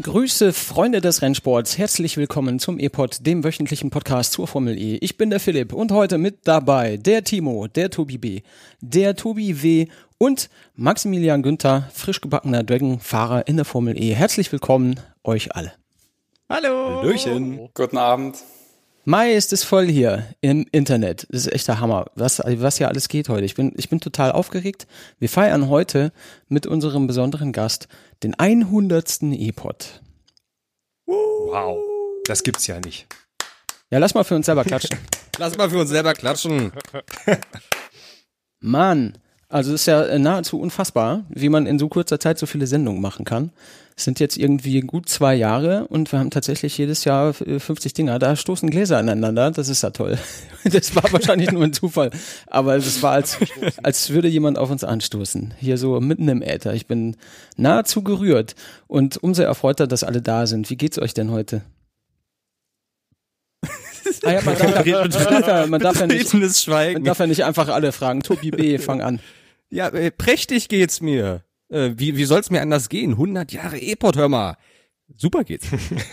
Grüße, Freunde des Rennsports. Herzlich willkommen zum E-Pod, dem wöchentlichen Podcast zur Formel E. Ich bin der Philipp und heute mit dabei der Timo, der Tobi B., der Tobi W. und Maximilian Günther, frisch gebackener Dragon-Fahrer in der Formel E. Herzlich willkommen euch alle. Hallo. Hallöchen. Guten Abend. Mai ist es voll hier im Internet. Das ist echt der Hammer, was hier alles geht heute. Ich bin total aufgeregt. Wir feiern heute mit unserem besonderen Gast den 100. E-Pod. Wow, das gibt's ja nicht. Ja, lass mal für uns selber klatschen. Mann, also es ist ja nahezu unfassbar, wie man in so kurzer Zeit so viele Sendungen machen kann. Es sind jetzt irgendwie gut 2 Jahre und wir haben tatsächlich jedes Jahr 50 Dinger. Da stoßen Gläser aneinander, das ist ja toll. Das war wahrscheinlich nur ein Zufall, aber es war, als würde jemand auf uns anstoßen. Hier so mitten im Äther. Ich bin nahezu gerührt und umso erfreuter, dass alle da sind. Wie geht's euch denn heute? Ja, man darf ja nicht einfach alle fragen. Tobi B., fang an. Ja, prächtig geht's mir. Wie soll's mir anders gehen? 100 Jahre E-Pod, hör mal. Super geht's.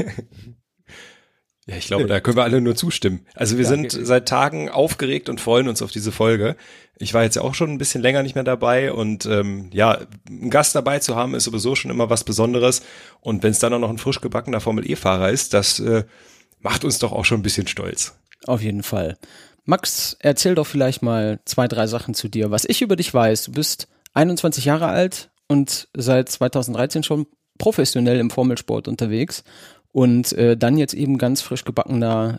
Ja, ich glaube, da können wir alle nur zustimmen. Also wir sind seit Tagen aufgeregt und freuen uns auf diese Folge. Ich war jetzt ja auch schon ein bisschen länger nicht mehr dabei und einen Gast dabei zu haben, ist sowieso schon immer was Besonderes. Und wenn es dann auch noch ein frisch gebackener Formel-E-Fahrer ist, das macht uns doch auch schon ein bisschen stolz. Auf jeden Fall. Max, erzähl doch vielleicht mal 2, 3 Sachen zu dir. Was ich über dich weiß, du bist 21 Jahre alt und seit 2013 schon professionell im Formelsport unterwegs und dann jetzt eben ganz frisch gebackener,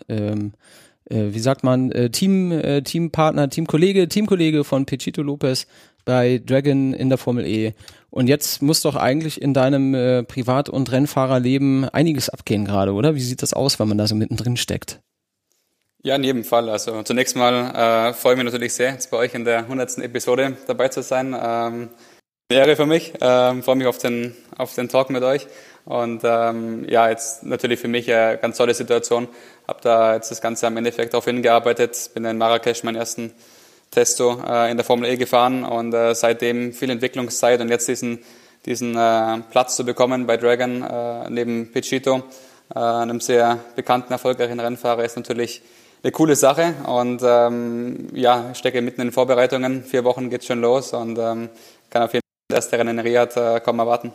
Teampartner, Teamkollege von Pechito Lopez bei Dragon in der Formel E. Und jetzt muss doch eigentlich in deinem Privat- und Rennfahrerleben einiges abgehen gerade, oder? Wie sieht das aus, wenn man da so mittendrin steckt? Ja, in jedem Fall. Also zunächst mal freue ich mich natürlich sehr, jetzt bei euch in der 100. Episode dabei zu sein. Eine Ehre für mich. Freue mich auf den Talk mit euch. Und jetzt natürlich für mich eine ganz tolle Situation. Habe da jetzt das Ganze am Endeffekt darauf hingearbeitet. Bin in Marrakesch meinen ersten Testo in der Formel E gefahren und seitdem viel Entwicklungszeit und jetzt diesen Platz zu bekommen bei Dragon neben Pechito, einem sehr bekannten, erfolgreichen Rennfahrer, ist natürlich eine coole Sache und ich stecke mitten in den Vorbereitungen. 4 Wochen geht's schon los und kann auf jeden Fall das erste Rennen in Riyadh kaum erwarten.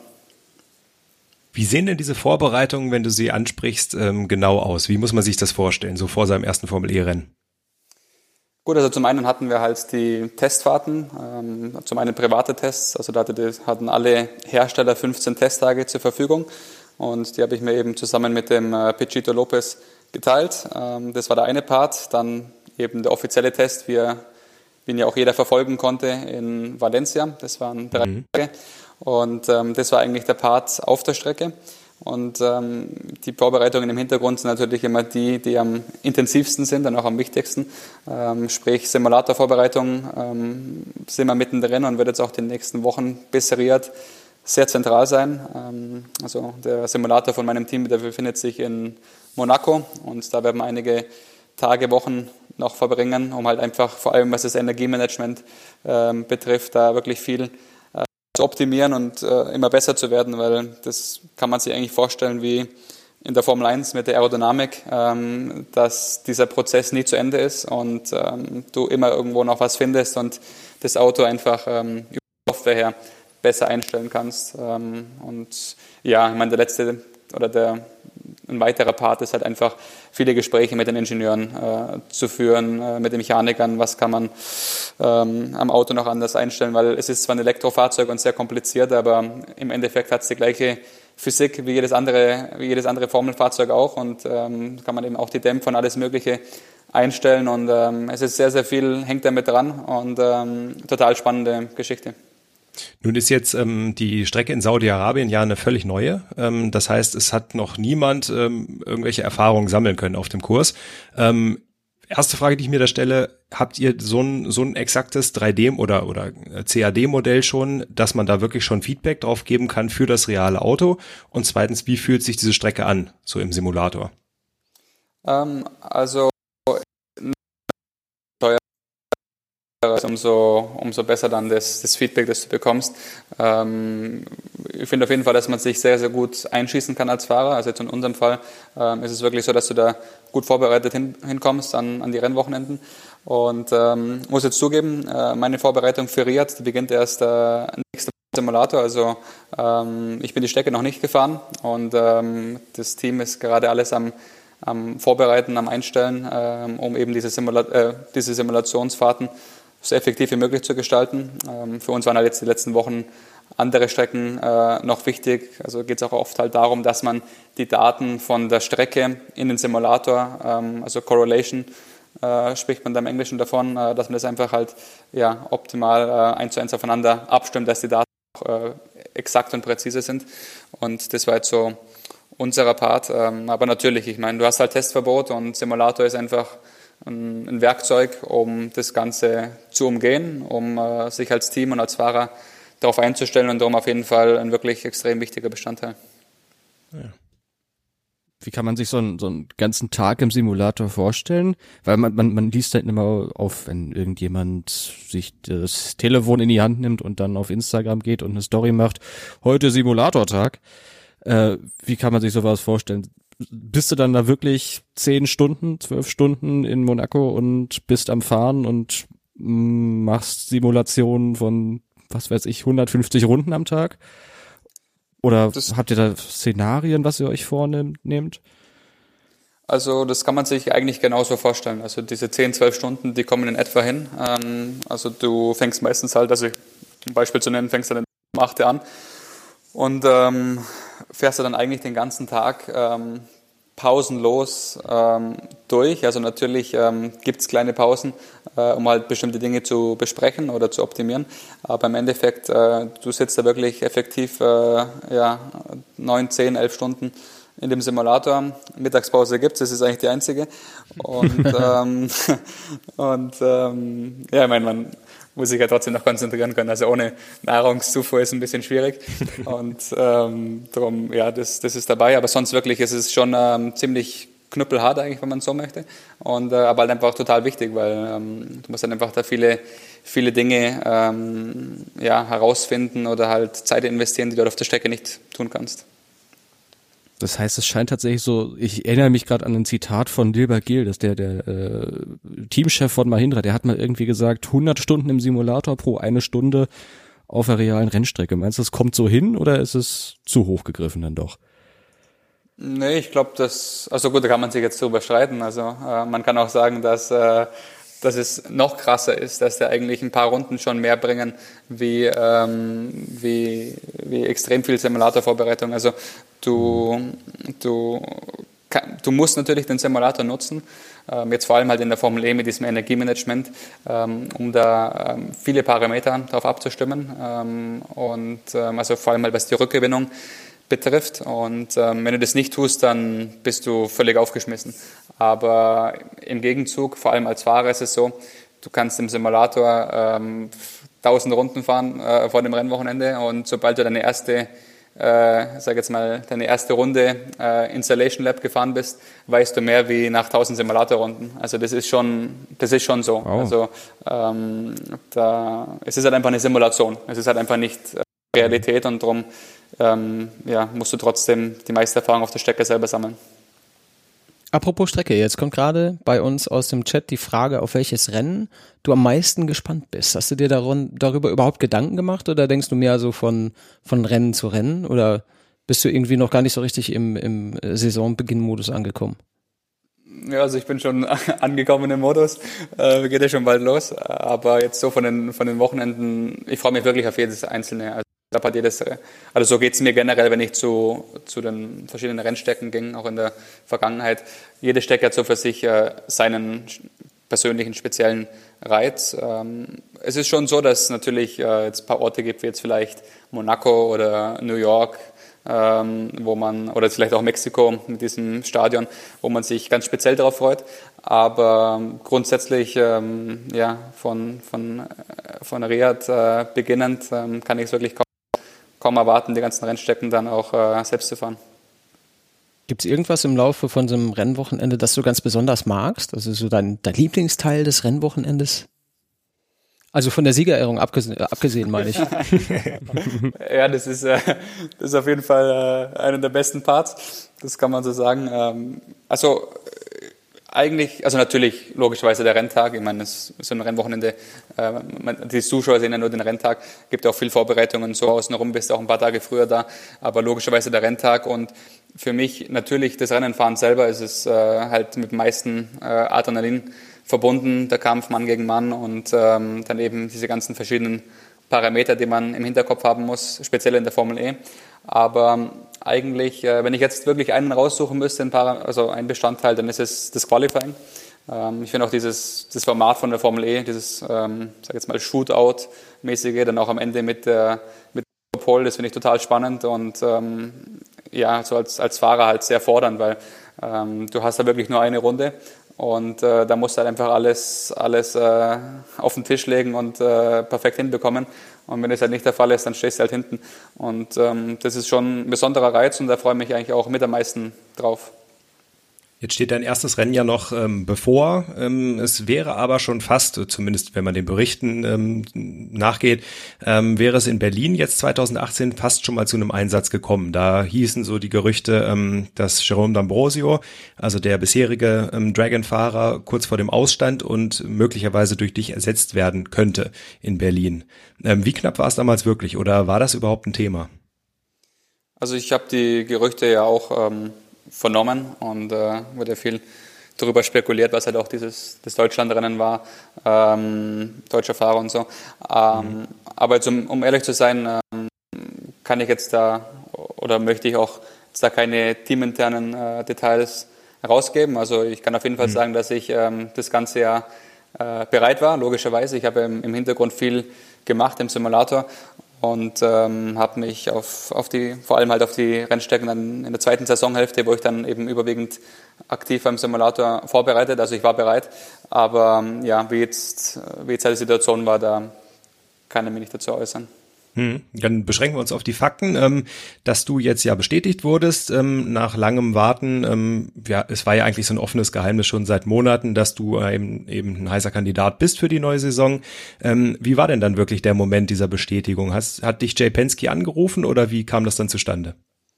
Wie sehen denn diese Vorbereitungen, wenn du sie ansprichst, genau aus? Wie muss man sich das vorstellen, so vor seinem ersten Formel-E-Rennen? Gut, also zum einen hatten wir halt die Testfahrten, zum einen private Tests, also da hatten alle Hersteller 15 Testtage zur Verfügung und die habe ich mir eben zusammen mit dem Pechito Lopez geteilt. Das war der eine Part, dann eben der offizielle Test, den ja auch jeder verfolgen konnte in Valencia, das waren 3 Tage und das war eigentlich der Part auf der Strecke. Und die Vorbereitungen im Hintergrund sind natürlich immer die am intensivsten sind und auch am wichtigsten. Sprich Simulatorvorbereitung sind wir mittendrin und wird jetzt auch die nächsten Wochen bis Riyadh sehr zentral sein. Also der Simulator von meinem Team, der befindet sich in Monaco und da werden wir einige Tage, Wochen noch verbringen, um halt einfach vor allem, was das Energiemanagement betrifft, da wirklich viel zu optimieren und immer besser zu werden, weil das kann man sich eigentlich vorstellen wie in der Formel 1 mit der Aerodynamik, dass dieser Prozess nie zu Ende ist und du immer irgendwo noch was findest und das Auto einfach über Software her besser einstellen kannst. Ich meine, ein weiterer Part ist halt einfach viele Gespräche mit den Ingenieuren zu führen, mit den Mechanikern, was kann man am Auto noch anders einstellen, weil es ist zwar ein Elektrofahrzeug und sehr kompliziert, aber im Endeffekt hat es die gleiche Physik wie jedes andere Formelfahrzeug auch und kann man eben auch die Dämpfer und alles Mögliche einstellen und es ist sehr, sehr viel, hängt damit dran und total spannende Geschichte. Nun ist jetzt die Strecke in Saudi-Arabien ja eine völlig neue. Das heißt, es hat noch niemand irgendwelche Erfahrungen sammeln können auf dem Kurs. Erste Frage, die ich mir da stelle, habt ihr so ein exaktes 3D- oder CAD-Modell schon, dass man da wirklich schon Feedback drauf geben kann für das reale Auto? Und zweitens, wie fühlt sich diese Strecke an, so im Simulator? Umso besser dann das Feedback, das du bekommst. ich finde auf jeden Fall, dass man sich sehr, sehr gut einschießen kann als Fahrer. Also jetzt in unserem Fall ist es wirklich so, dass du da gut vorbereitet hinkommst an die Rennwochenenden. Und muss jetzt zugeben, meine Vorbereitung für Riyadh, die beginnt erst nächste Woche im Simulator. Also ich bin die Strecke noch nicht gefahren und das Team ist gerade alles am Vorbereiten, am Einstellen, um eben diese Simulationsfahrten so effektiv wie möglich zu gestalten. Für uns waren halt jetzt die letzten Wochen andere Strecken noch wichtig. Also geht es auch oft halt darum, dass man die Daten von der Strecke in den Simulator, also Correlation, spricht man da im Englischen davon, dass man das einfach halt optimal 1:1 aufeinander abstimmt, dass die Daten auch exakt und präzise sind. Und das war jetzt so unserer Part. Aber natürlich, ich meine, du hast halt Testverbot und Simulator ist einfach ein Werkzeug, um das Ganze zu umgehen, um sich als Team und als Fahrer darauf einzustellen und darum auf jeden Fall ein wirklich extrem wichtiger Bestandteil. Ja. Wie kann man sich so einen ganzen Tag im Simulator vorstellen? Weil man liest halt immer auf, wenn irgendjemand sich das Telefon in die Hand nimmt und dann auf Instagram geht und eine Story macht, heute Simulatortag. Wie kann man sich sowas vorstellen? Bist du dann da wirklich 10 Stunden, 12 Stunden in Monaco und bist am Fahren und machst Simulationen von, was weiß ich, 150 Runden am Tag? Oder habt ihr da Szenarien, was ihr euch vornehmt? Also das kann man sich eigentlich genauso vorstellen. Also diese 10, 12 Stunden, die kommen in etwa hin. Also du fängst meistens halt, also ein Beispiel zu nennen, fängst du dann um 8 Uhr an und fährst du dann eigentlich den ganzen Tag pausenlos durch. Also natürlich gibt es kleine Pausen, um halt bestimmte Dinge zu besprechen oder zu optimieren. Aber im Endeffekt, du sitzt da wirklich effektiv 9, 10, 11 Stunden in dem Simulator. Mittagspause gibt es, das ist eigentlich die einzige. Und, ich meine, man muss sich ja trotzdem noch konzentrieren können. Also ohne Nahrungszufuhr ist ein bisschen schwierig. Und darum, das ist dabei. Aber sonst wirklich ist es schon ziemlich knüppelhart eigentlich, wenn man so möchte. Und aber halt einfach total wichtig, weil du musst dann einfach da viele Dinge herausfinden oder halt Zeit investieren, die du auf der Strecke nicht tun kannst. Das heißt, es scheint tatsächlich so, ich erinnere mich gerade an ein Zitat von Dilbert Gil, das der Teamchef von Mahindra, der hat mal irgendwie gesagt, 100 Stunden im Simulator pro 1 Stunde auf der realen Rennstrecke. Meinst du, das kommt so hin oder ist es zu hoch gegriffen dann doch? Nee, ich glaube, also gut, da kann man sich jetzt drüber streiten. Also man kann auch sagen, dass es noch krasser ist, dass der eigentlich ein paar Runden schon mehr bringen wie extrem viel Simulatorvorbereitung. Also du musst natürlich den Simulator nutzen, jetzt vor allem halt in der Formel E mit diesem Energiemanagement, um da viele Parameter drauf abzustimmen also vor allem halt was die Rückgewinnung betrifft. Und wenn du das nicht tust, dann bist du völlig aufgeschmissen. Aber im Gegenzug, vor allem als Fahrer ist es so, du kannst im Simulator 1000 Runden fahren vor dem Rennwochenende und sobald du deine erste Runde Installation Lab gefahren bist, weißt du mehr wie nach 1000 Simulatorrunden. Also das ist schon so. Wow. Also es ist halt einfach eine Simulation. Es ist halt einfach nicht Realität und darum musst du trotzdem die meiste Erfahrung auf der Strecke selber sammeln. Apropos Strecke, jetzt kommt gerade bei uns aus dem Chat die Frage, auf welches Rennen du am meisten gespannt bist. Hast du dir darüber überhaupt Gedanken gemacht oder denkst du mehr so von Rennen zu Rennen oder bist du irgendwie noch gar nicht so richtig im Saisonbeginn-Modus angekommen? Ja, also ich bin schon angekommen im Modus, geht ja schon bald los, aber jetzt so von den Wochenenden, ich freue mich wirklich auf jedes einzelne. Also so geht es mir generell, wenn ich zu den verschiedenen Rennstrecken ging, auch in der Vergangenheit. Jede Strecke hat so für sich seinen persönlichen, speziellen Reiz. Es ist schon so, dass es natürlich jetzt ein paar Orte gibt, wie jetzt vielleicht Monaco oder New York, oder vielleicht auch Mexiko mit diesem Stadion, wo man sich ganz speziell darauf freut. Aber grundsätzlich, von Riyadh beginnend, kann ich es wirklich kaum erwarten, die ganzen Rennstrecken dann auch selbst zu fahren. Gibt es irgendwas im Laufe von so einem Rennwochenende, das du ganz besonders magst? Also so dein Lieblingsteil des Rennwochenendes? Also von der Siegerehrung abgesehen meine ich. Ja, das ist auf jeden Fall einer der besten Parts. Das kann man so sagen. Eigentlich, natürlich logischerweise der Renntag. Ich meine, es ist so ein Rennwochenende. Die Zuschauer sehen ja nur den Renntag. Gibt ja auch viel Vorbereitungen so außenrum, bist auch ein paar Tage früher da. Aber logischerweise der Renntag. Und für mich natürlich das Rennenfahren selber ist es halt mit dem meisten Adrenalin verbunden, der Kampf Mann gegen Mann und dann eben diese ganzen verschiedenen Parameter, die man im Hinterkopf haben muss, speziell in der Formel E. Aber eigentlich, wenn ich jetzt wirklich einen raussuchen müsste, ein Bestandteil, dann ist es das Qualifying. Ich finde auch das Format von der Formel E, dieses, sag jetzt mal, Shootout-mäßige, dann auch am Ende mit Pole, das finde ich total spannend und so als Fahrer halt sehr fordernd, weil du hast da wirklich nur eine Runde. Und da musst du halt einfach alles auf den Tisch legen und perfekt hinbekommen. Und wenn das halt nicht der Fall ist, dann stehst du halt hinten. Und das ist schon ein besonderer Reiz und da freue ich mich eigentlich auch mit am meisten drauf. Jetzt steht dein erstes Rennen ja noch bevor. Es wäre aber schon fast, zumindest wenn man den Berichten nachgeht, wäre es in Berlin jetzt 2018 fast schon mal zu einem Einsatz gekommen. Da hießen so die Gerüchte, dass Jerome D'Ambrosio, also der bisherige Dragon-Fahrer, kurz vor dem Ausstand und möglicherweise durch dich ersetzt werden könnte in Berlin. Wie knapp war es damals wirklich oder war das überhaupt ein Thema? Also ich habe die Gerüchte ja auch vernommen und wurde viel darüber spekuliert, was halt auch das Deutschlandrennen war, deutscher Fahrer und so. Aber jetzt, um ehrlich zu sein, kann ich jetzt da oder möchte ich auch jetzt da keine teaminternen Details herausgeben. Also ich kann auf jeden Fall sagen, dass ich das ganze Jahr bereit war, logischerweise. Ich habe im Hintergrund viel gemacht im Simulator und habe mich vor allem auf die Rennstrecken dann in der zweiten Saisonhälfte, wo ich dann eben überwiegend aktiv beim Simulator vorbereitet, also ich war bereit, aber wie jetzt halt die Situation war, da kann ich mich nicht dazu äußern. Dann beschränken wir uns auf die Fakten, dass du jetzt ja bestätigt wurdest nach langem Warten. Es war ja eigentlich so ein offenes Geheimnis schon seit Monaten, dass du eben ein heißer Kandidat bist für die neue Saison. Wie war denn dann wirklich der Moment dieser Bestätigung? Hat dich Jay Penske angerufen oder wie kam das dann zustande?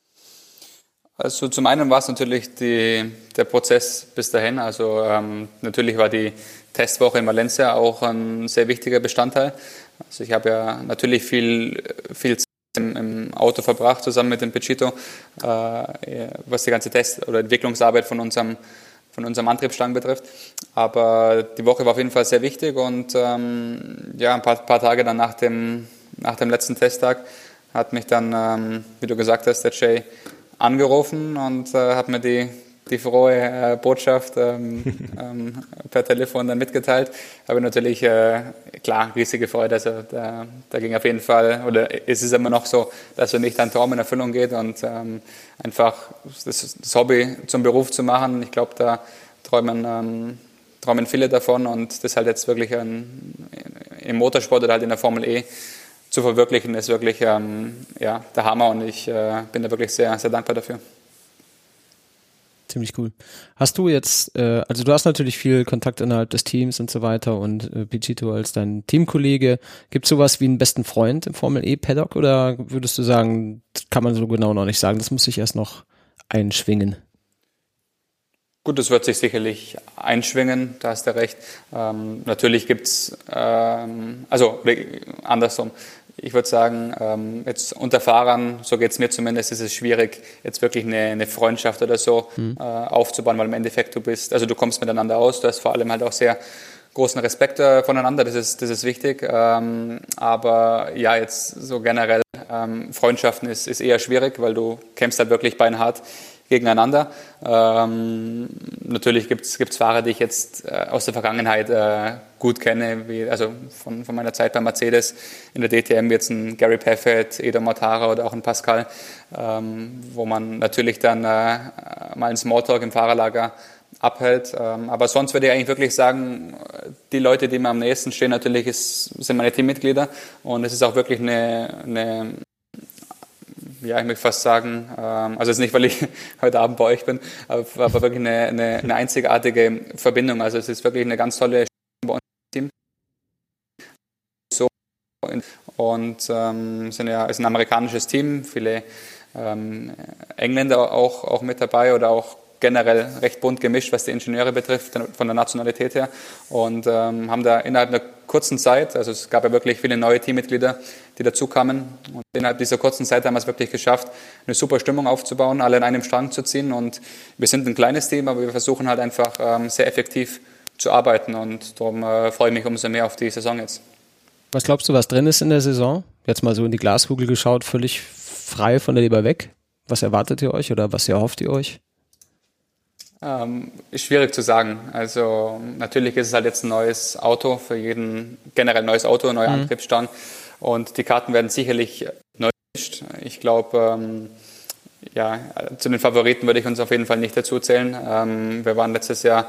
Also zum einen war es natürlich der Prozess bis dahin. Also natürlich war die Testwoche in Valencia auch ein sehr wichtiger Bestandteil. Also ich habe ja natürlich viel Zeit im Auto verbracht, zusammen mit dem Pechito, was die ganze Test- oder Entwicklungsarbeit von unserem Antriebsstrang betrifft. Aber die Woche war auf jeden Fall sehr wichtig und ein paar Tage dann nach dem letzten Testtag hat mich dann, wie du gesagt hast, der Jay angerufen und hat mir die frohe Botschaft per Telefon dann mitgeteilt. Aber natürlich, klar, riesige Freude. Also da ging auf jeden Fall, oder es ist immer noch so, dass für mich dein Traum in Erfüllung geht und einfach das Hobby zum Beruf zu machen. Ich glaube, da träumen viele davon und das halt jetzt wirklich im Motorsport oder halt in der Formel E zu verwirklichen, ist wirklich der Hammer und ich bin da wirklich sehr, sehr dankbar dafür. Ziemlich cool. Hast du jetzt, also du hast natürlich viel Kontakt innerhalb des Teams und so weiter und Pechito als dein Teamkollege. Gibt es sowas wie einen besten Freund im Formel-E-Paddock oder würdest du sagen, kann man so genau noch nicht sagen, das muss sich erst noch einschwingen? Gut, das wird sich sicherlich einschwingen, da hast du recht. Natürlich gibt's andersrum. Ich würde sagen, jetzt unter Fahrern, so geht's mir zumindest, ist es schwierig, jetzt wirklich eine Freundschaft oder so aufzubauen, weil im Endeffekt du kommst miteinander aus, du hast vor allem halt auch sehr großen Respekt voneinander, das ist wichtig. Aber ja, jetzt so generell Freundschaften ist eher schwierig, weil du kämpfst halt wirklich beinhart gegeneinander. Natürlich gibt's Fahrer, die ich jetzt aus der Vergangenheit gut kenne, also von meiner Zeit bei Mercedes in der DTM, jetzt ein Gary Paffett, Edo Mortara oder auch ein Pascal, wo man natürlich dann mal einen Smalltalk im Fahrerlager abhält. Aber sonst würde ich eigentlich wirklich sagen, die Leute, die mir am nächsten stehen, natürlich sind meine Teammitglieder und es ist auch wirklich eine ich möchte fast sagen, also jetzt nicht, weil ich heute Abend bei euch bin, aber wirklich eine einzigartige Verbindung. Also es ist wirklich eine ganz tolle Stimmung bei uns im Team. und ist ein amerikanisches Team, viele Engländer auch mit dabei oder auch generell recht bunt gemischt, was die Ingenieure betrifft, von der Nationalität her, und haben da innerhalb einer kurzen Zeit, also es gab ja wirklich viele neue Teammitglieder, die dazu kamen, und innerhalb dieser kurzen Zeit haben wir es wirklich geschafft, eine super Stimmung aufzubauen, alle in einem Strang zu ziehen, und wir sind ein kleines Team, aber wir versuchen halt einfach sehr effektiv zu arbeiten, und darum freue ich mich umso mehr auf die Saison jetzt. Was glaubst du, was drin ist in der Saison? Jetzt mal so in die Glaskugel geschaut, völlig frei von der Leber weg. Was erwartet ihr euch oder was erhofft ihr euch? Ist schwierig zu sagen. Also natürlich ist es halt jetzt ein neues Auto, für jeden generell neues Auto, neue Antriebsstrang, und die Karten werden sicherlich neu gemischt. Ich glaube, zu den Favoriten würde ich uns auf jeden Fall nicht dazu zählen. Wir waren letztes Jahr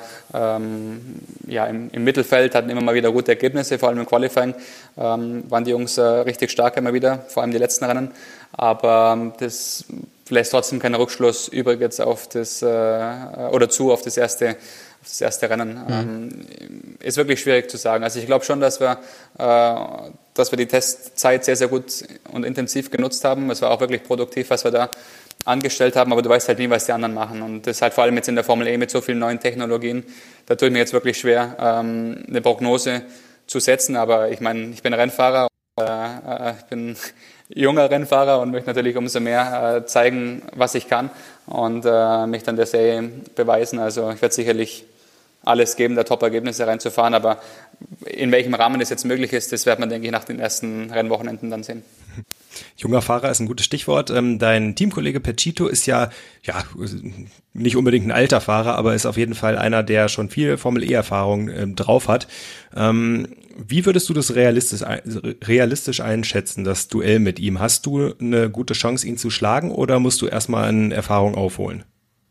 im Mittelfeld, hatten immer mal wieder gute Ergebnisse, vor allem im Qualifying waren die Jungs richtig stark immer wieder, vor allem die letzten Rennen. Aber das lässt trotzdem keinen Rückschluss übrig jetzt auf das erste Rennen. Ist wirklich schwierig zu sagen. Also ich glaube schon, dass wir die Testzeit sehr, sehr gut und intensiv genutzt haben. Es war auch wirklich produktiv, was wir da angestellt haben, aber du weißt halt nie, was die anderen machen. Und das halt vor allem jetzt in der Formel E mit so vielen neuen Technologien, da tue ich mir jetzt wirklich schwer, eine Prognose zu setzen. Aber ich meine, ich bin Rennfahrer, ich bin junger Rennfahrer und möchte natürlich umso mehr zeigen, was ich kann, und mich dann der Serie beweisen. Also ich werde sicherlich alles geben, da Top-Ergebnisse reinzufahren, aber in welchem Rahmen das jetzt möglich ist, das wird man, denke ich, nach den ersten Rennwochenenden dann sehen. Junger Fahrer ist ein gutes Stichwort. Dein Teamkollege Pecito ist ja nicht unbedingt ein alter Fahrer, aber ist auf jeden Fall einer, der schon viel Formel-E-Erfahrung drauf hat. Wie würdest du das realistisch einschätzen, das Duell mit ihm? Hast du eine gute Chance, ihn zu schlagen, oder musst du erstmal an Erfahrung aufholen?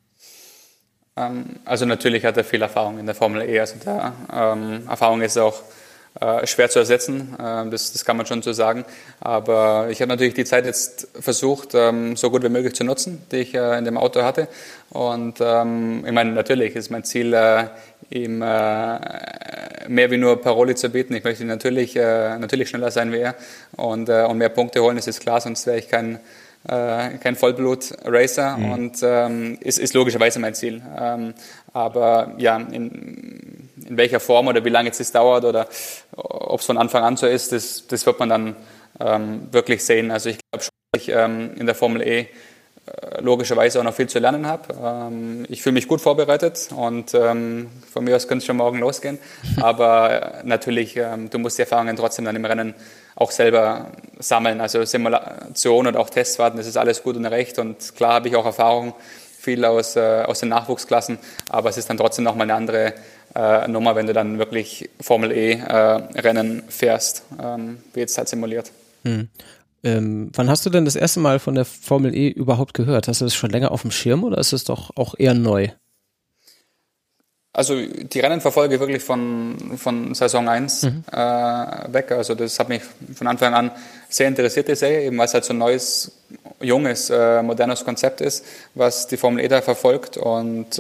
Also natürlich hat er viel Erfahrung in der Formel E. Also Erfahrung ist auch schwer zu ersetzen, das kann man schon so sagen. Aber ich habe natürlich die Zeit jetzt versucht, so gut wie möglich zu nutzen, die ich in dem Auto hatte. Und ich meine, natürlich ist mein Ziel, ihm mehr wie nur Paroli zu bieten. Ich möchte natürlich schneller sein wie er und mehr Punkte holen, das ist klar, sonst wäre ich kein Vollblut-Racer, und ist logischerweise mein Ziel. Aber ja, in welcher Form oder wie lange jetzt das dauert oder ob es von Anfang an so ist, das wird man dann wirklich sehen. Also ich glaube schon, dass ich in der Formel E logischerweise auch noch viel zu lernen habe. Ich fühle mich gut vorbereitet, und von mir aus könnte es schon morgen losgehen. Aber natürlich, du musst die Erfahrungen trotzdem dann im Rennen auch selber sammeln. Also Simulation und auch Testfahrten, das ist alles gut und recht. Und klar habe ich auch Erfahrung, viel aus den Nachwuchsklassen. Aber es ist dann trotzdem nochmal eine andere Nummer, wenn du dann wirklich Formel E-Rennen fährst, wie jetzt halt simuliert. Wann hast du denn das erste Mal von der Formel E überhaupt gehört? Hast du das schon länger auf dem Schirm, oder ist es doch auch eher neu? Also die Rennen verfolge ich wirklich von Saison 1 weg. Also das hat mich von Anfang an sehr interessiert, die Serie, eben weil es halt so ein neues, junges, modernes Konzept ist, was die Formel E da verfolgt. Und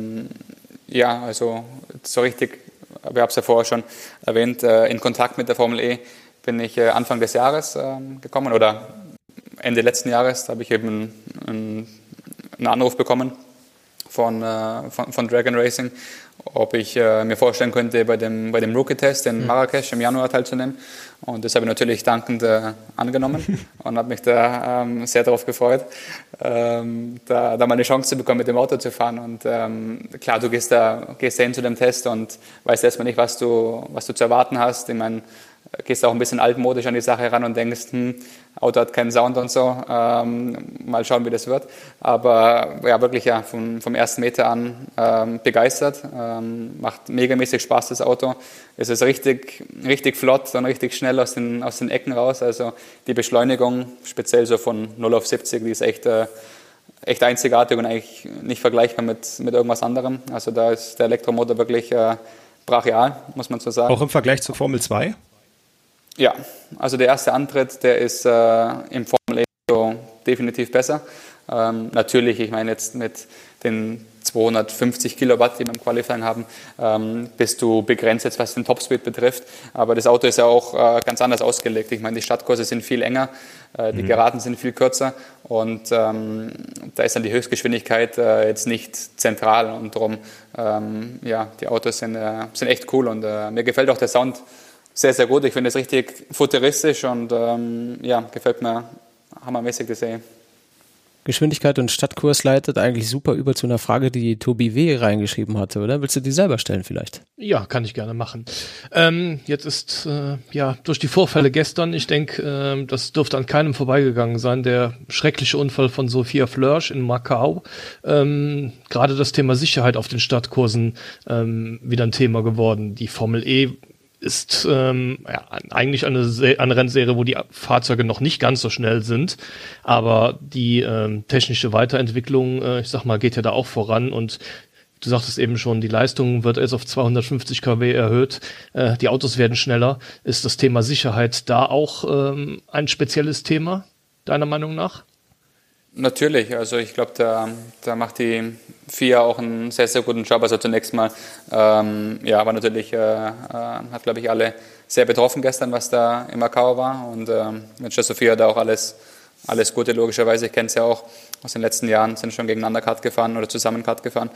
also so richtig, wir haben es ja vorher schon erwähnt, in Kontakt mit der Formel E bin ich Anfang des Jahres gekommen, oder Ende letzten Jahres. Da habe ich eben einen Anruf bekommen von Dragon Racing, ob ich mir vorstellen könnte, bei dem Rookie-Test in Marrakesch im Januar teilzunehmen. Und das habe ich natürlich dankend angenommen und habe mich da sehr darauf gefreut, da mal eine Chance zu bekommen, mit dem Auto zu fahren. Und klar, du gehst da hin zu dem Test und weißt erstmal nicht, was du zu erwarten hast. Ich meine, gehst auch ein bisschen altmodisch an die Sache ran und denkst, Auto hat keinen Sound und so, mal schauen, wie das wird. Aber ja, wirklich vom ersten Meter an begeistert, macht megamäßig Spaß, das Auto. Es ist richtig, richtig flott und richtig schnell aus den Ecken raus. Also die Beschleunigung, speziell so von 0 auf 70, die ist echt einzigartig und eigentlich nicht vergleichbar mit irgendwas anderem. Also da ist der Elektromotor wirklich brachial, muss man so sagen. Auch im Vergleich zur Formel 2? Ja, also der erste Antritt, der ist im Formel E so definitiv besser. Natürlich, ich meine jetzt mit den 250 Kilowatt, die wir im Qualifying haben, bist du begrenzt jetzt, was den Topspeed betrifft. Aber das Auto ist ja auch ganz anders ausgelegt. Ich meine, die Stadtkurse sind viel enger, die Geraden sind viel kürzer und da ist dann die Höchstgeschwindigkeit jetzt nicht zentral und darum, die Autos sind echt cool und mir gefällt auch der Sound sehr, sehr gut. Ich finde es richtig futuristisch und gefällt mir hammermäßig, die Serie. Geschwindigkeit und Stadtkurs leitet eigentlich super über zu einer Frage, die Tobi W. reingeschrieben hatte, oder? Willst du die selber stellen vielleicht? Ja, kann ich gerne machen. Jetzt ist durch die Vorfälle gestern, ich denke, das dürfte an keinem vorbeigegangen sein, der schreckliche Unfall von Sophia Flörsch in Macau. Gerade das Thema Sicherheit auf den Stadtkursen wieder ein Thema geworden. Die Formel E ist eigentlich eine Rennserie, wo die Fahrzeuge noch nicht ganz so schnell sind, aber die technische Weiterentwicklung, geht ja da auch voran und du sagtest eben schon, die Leistung wird jetzt auf 250 kW erhöht, die Autos werden schneller. Ist das Thema Sicherheit da auch ein spezielles Thema, deiner Meinung nach? Natürlich, also ich glaube, da macht die FIA auch einen sehr, sehr guten Job. Also zunächst mal, war natürlich, hat glaube ich alle sehr betroffen gestern, was da in Macau war und wünsche Sophia da auch alles Gute, logischerweise. Ich kenne es ja auch aus den letzten Jahren, sind schon gegeneinander Kart gefahren oder zusammen Kart gefahren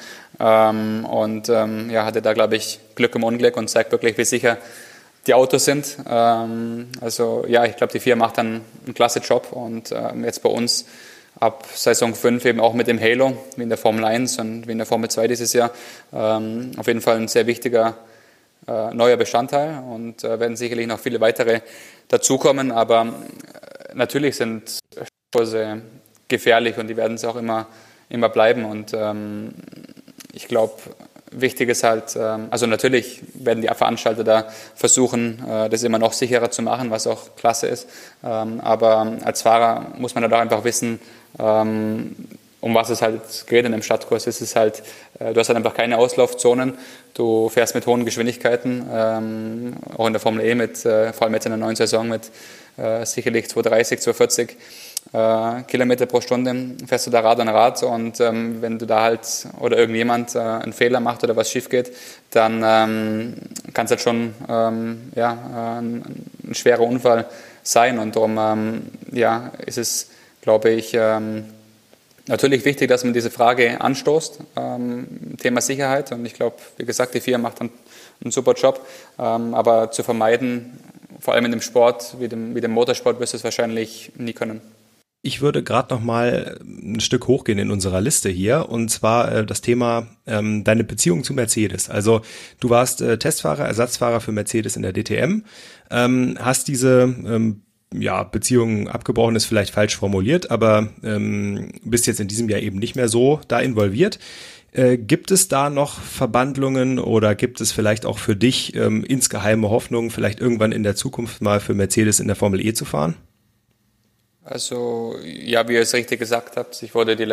hatte da glaube ich Glück im Unglück und zeigt wirklich, wie sicher die Autos sind. Ich glaube, die FIA macht dann einen klasse Job und jetzt bei uns ab Saison 5 eben auch mit dem Halo, wie in der Formel 1 und wie in der Formel 2 dieses Jahr, auf jeden Fall ein sehr wichtiger neuer Bestandteil und werden sicherlich noch viele weitere dazukommen, aber natürlich sind Kurse gefährlich und die werden es auch immer bleiben und ich glaube, wichtig ist halt, natürlich werden die Veranstalter da versuchen, das immer noch sicherer zu machen, was auch klasse ist, aber als Fahrer muss man da auch einfach wissen, um was es halt geht in einem Stadtkurs. Es ist halt, du hast halt einfach keine Auslaufzonen, du fährst mit hohen Geschwindigkeiten, auch in der Formel E vor allem jetzt in der neuen Saison mit sicherlich 230, 240 Kilometer pro Stunde fährst du da Rad an Rad und wenn du da halt oder irgendjemand einen Fehler macht oder was schief geht, dann kann es halt schon ein schwerer Unfall sein und darum ist es, glaube ich, natürlich wichtig, dass man diese Frage anstoßt, Thema Sicherheit und ich glaube, wie gesagt, die FIA macht einen super Job, aber zu vermeiden, vor allem in dem Sport wie dem Motorsport, wirst du es wahrscheinlich nie können. Ich würde gerade noch mal ein Stück hochgehen in unserer Liste hier und zwar das Thema deine Beziehung zu Mercedes. Also du warst Testfahrer, Ersatzfahrer für Mercedes in der DTM, hast diese Beziehung abgebrochen, ist vielleicht falsch formuliert, aber bist jetzt in diesem Jahr eben nicht mehr so da involviert. Gibt es da noch Verbandlungen oder gibt es vielleicht auch für dich insgeheime Hoffnung, vielleicht irgendwann in der Zukunft mal für Mercedes in der Formel E zu fahren? Also, ja, wie ihr es richtig gesagt habt, ich wurde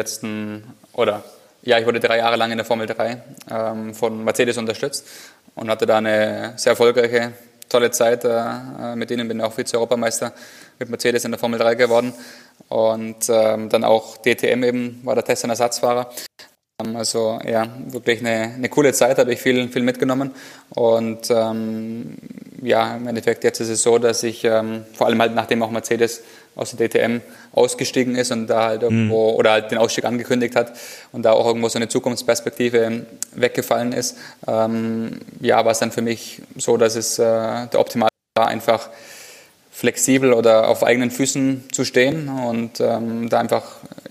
3 Jahre lang in der Formel 3 von Mercedes unterstützt und hatte da eine sehr erfolgreiche, tolle Zeit mit ihnen, bin auch Vize-Europameister mit Mercedes in der Formel 3 geworden und dann auch DTM eben, war der Test- und Ersatzfahrer. Also ja, wirklich eine coole Zeit, habe ich viel mitgenommen und im Endeffekt jetzt ist es so, dass ich vor allem halt nachdem auch Mercedes aus der DTM ausgestiegen ist und da halt irgendwo oder halt den Ausstieg angekündigt hat und da auch irgendwo so eine Zukunftsperspektive weggefallen ist, war es dann für mich so, dass es der Optimal war, einfach flexibel oder auf eigenen Füßen zu stehen und da einfach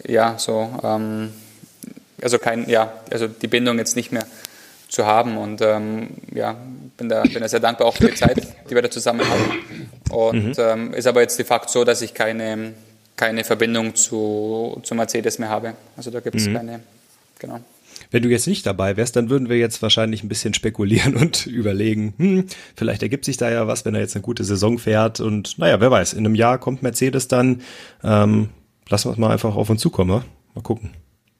die Bindung jetzt nicht mehr zu haben und bin da sehr dankbar auch für die Zeit, die wir da zusammen haben und ist aber jetzt de facto so, dass ich keine Verbindung zu Mercedes mehr habe, also da gibt es keine, genau. Wenn du jetzt nicht dabei wärst, dann würden wir jetzt wahrscheinlich ein bisschen spekulieren und überlegen, vielleicht ergibt sich da ja was, wenn er jetzt eine gute Saison fährt und wer weiß, in einem Jahr kommt Mercedes dann, lassen wir es mal einfach auf uns zukommen, mal gucken.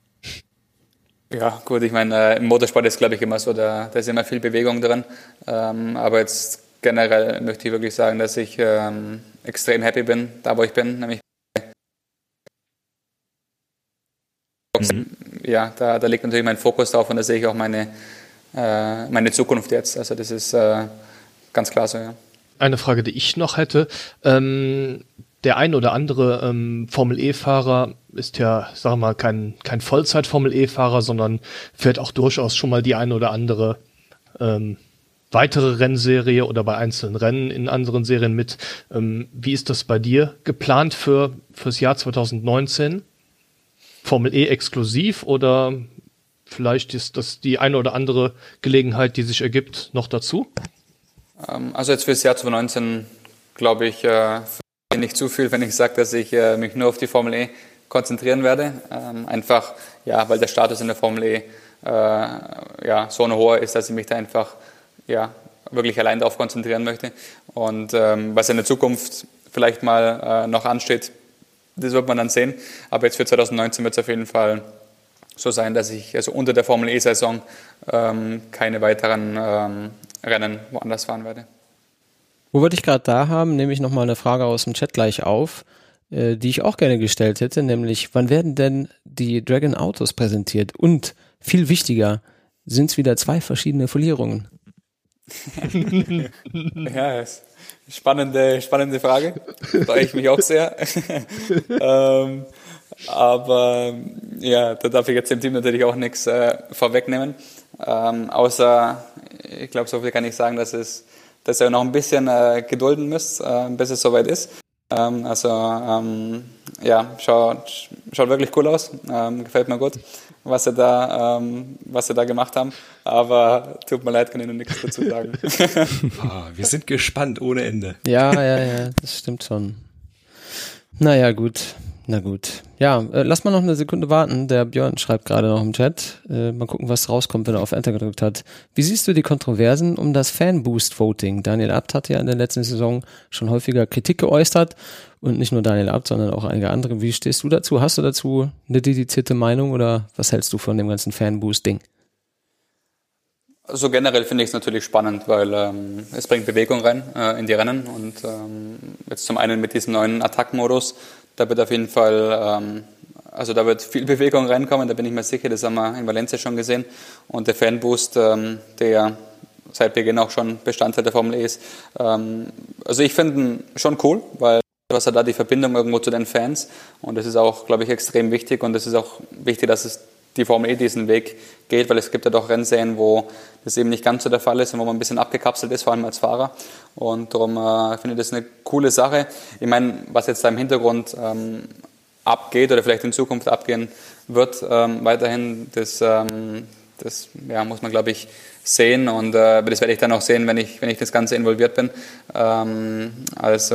Ja, gut, ich meine, im Motorsport ist, glaube ich, immer so, da ist immer viel Bewegung drin. Aber jetzt generell möchte ich wirklich sagen, dass ich extrem happy bin, da wo ich bin, nämlich ja, da liegt natürlich mein Fokus drauf und da sehe ich auch meine Zukunft jetzt. Also das ist ganz klar so, ja. Eine Frage, die ich noch hätte. Der ein oder andere Formel-E-Fahrer ist ja, sagen wir mal, kein Vollzeit-Formel-E-Fahrer, sondern fährt auch durchaus schon mal die ein oder andere weitere Rennserie oder bei einzelnen Rennen in anderen Serien mit. Wie ist das bei dir geplant fürs Jahr 2019? Formel E exklusiv oder vielleicht ist das die eine oder andere Gelegenheit, die sich ergibt, noch dazu? Also jetzt fürs Jahr 2019 glaube ich nicht zu viel, wenn ich sage, dass ich mich nur auf die Formel E konzentrieren werde. Einfach, ja, weil der Status in der Formel E so ein hoher ist, dass ich mich da einfach wirklich allein darauf konzentrieren möchte. Und was in der Zukunft vielleicht mal noch ansteht, das wird man dann sehen. Aber jetzt für 2019 wird es auf jeden Fall so sein, dass ich also unter der Formel E-Saison keine weiteren Rennen woanders fahren werde. Wo wir dich gerade da haben, nehme ich nochmal eine Frage aus dem Chat gleich auf, die ich auch gerne gestellt hätte, nämlich wann werden denn die Dragon Autos präsentiert? Und viel wichtiger, sind es wieder 2 verschiedene Folierungen? Ja, spannende Frage. Freue ich mich auch sehr. Aber ja, da darf ich jetzt dem Team natürlich auch nichts vorwegnehmen. Außer, ich glaube, so viel kann ich sagen, dass ihr noch ein bisschen gedulden müsst, bis es soweit ist. Schaut wirklich cool aus. Gefällt mir gut, was sie da gemacht haben. Aber tut mir leid, kann ich noch nichts dazu sagen. Wir sind gespannt ohne Ende. Ja, das stimmt schon. Naja, gut. Na gut. Ja, lass mal noch eine Sekunde warten. Der Björn schreibt gerade noch im Chat. Mal gucken, was rauskommt, wenn er auf Enter gedrückt hat. Wie siehst du die Kontroversen um das Fan-Boost-Voting? Daniel Abt hat ja in der letzten Saison schon häufiger Kritik geäußert. Und nicht nur Daniel Abt, sondern auch einige andere. Wie stehst du dazu? Hast du dazu eine dedizierte Meinung oder was hältst du von dem ganzen Fan-Boost-Ding? Also generell finde ich es natürlich spannend, weil es bringt Bewegung rein in die Rennen. Und jetzt zum einen mit diesem neuen Attack-Modus, da wird auf jeden Fall, da wird viel Bewegung reinkommen, da bin ich mir sicher, das haben wir in Valencia schon gesehen. Und der Fanboost, der seit Beginn auch schon Bestandteil der Formel E ist. Also ich finde ihn schon cool, weil du hast ja da die Verbindung irgendwo zu den Fans. Und das ist auch, glaube ich, extrem wichtig. Und es ist auch wichtig, dass es die Formel E diesen Weg geht, weil es gibt ja doch Rennserien, wo das eben nicht ganz so der Fall ist und wo man ein bisschen abgekapselt ist, vor allem als Fahrer. Und darum finde ich das eine coole Sache. Ich meine, was jetzt da im Hintergrund abgeht oder vielleicht in Zukunft abgehen wird, weiterhin, das muss man, glaube ich, sehen. Und das werde ich dann auch sehen, wenn ich das Ganze involviert bin. Eigentlich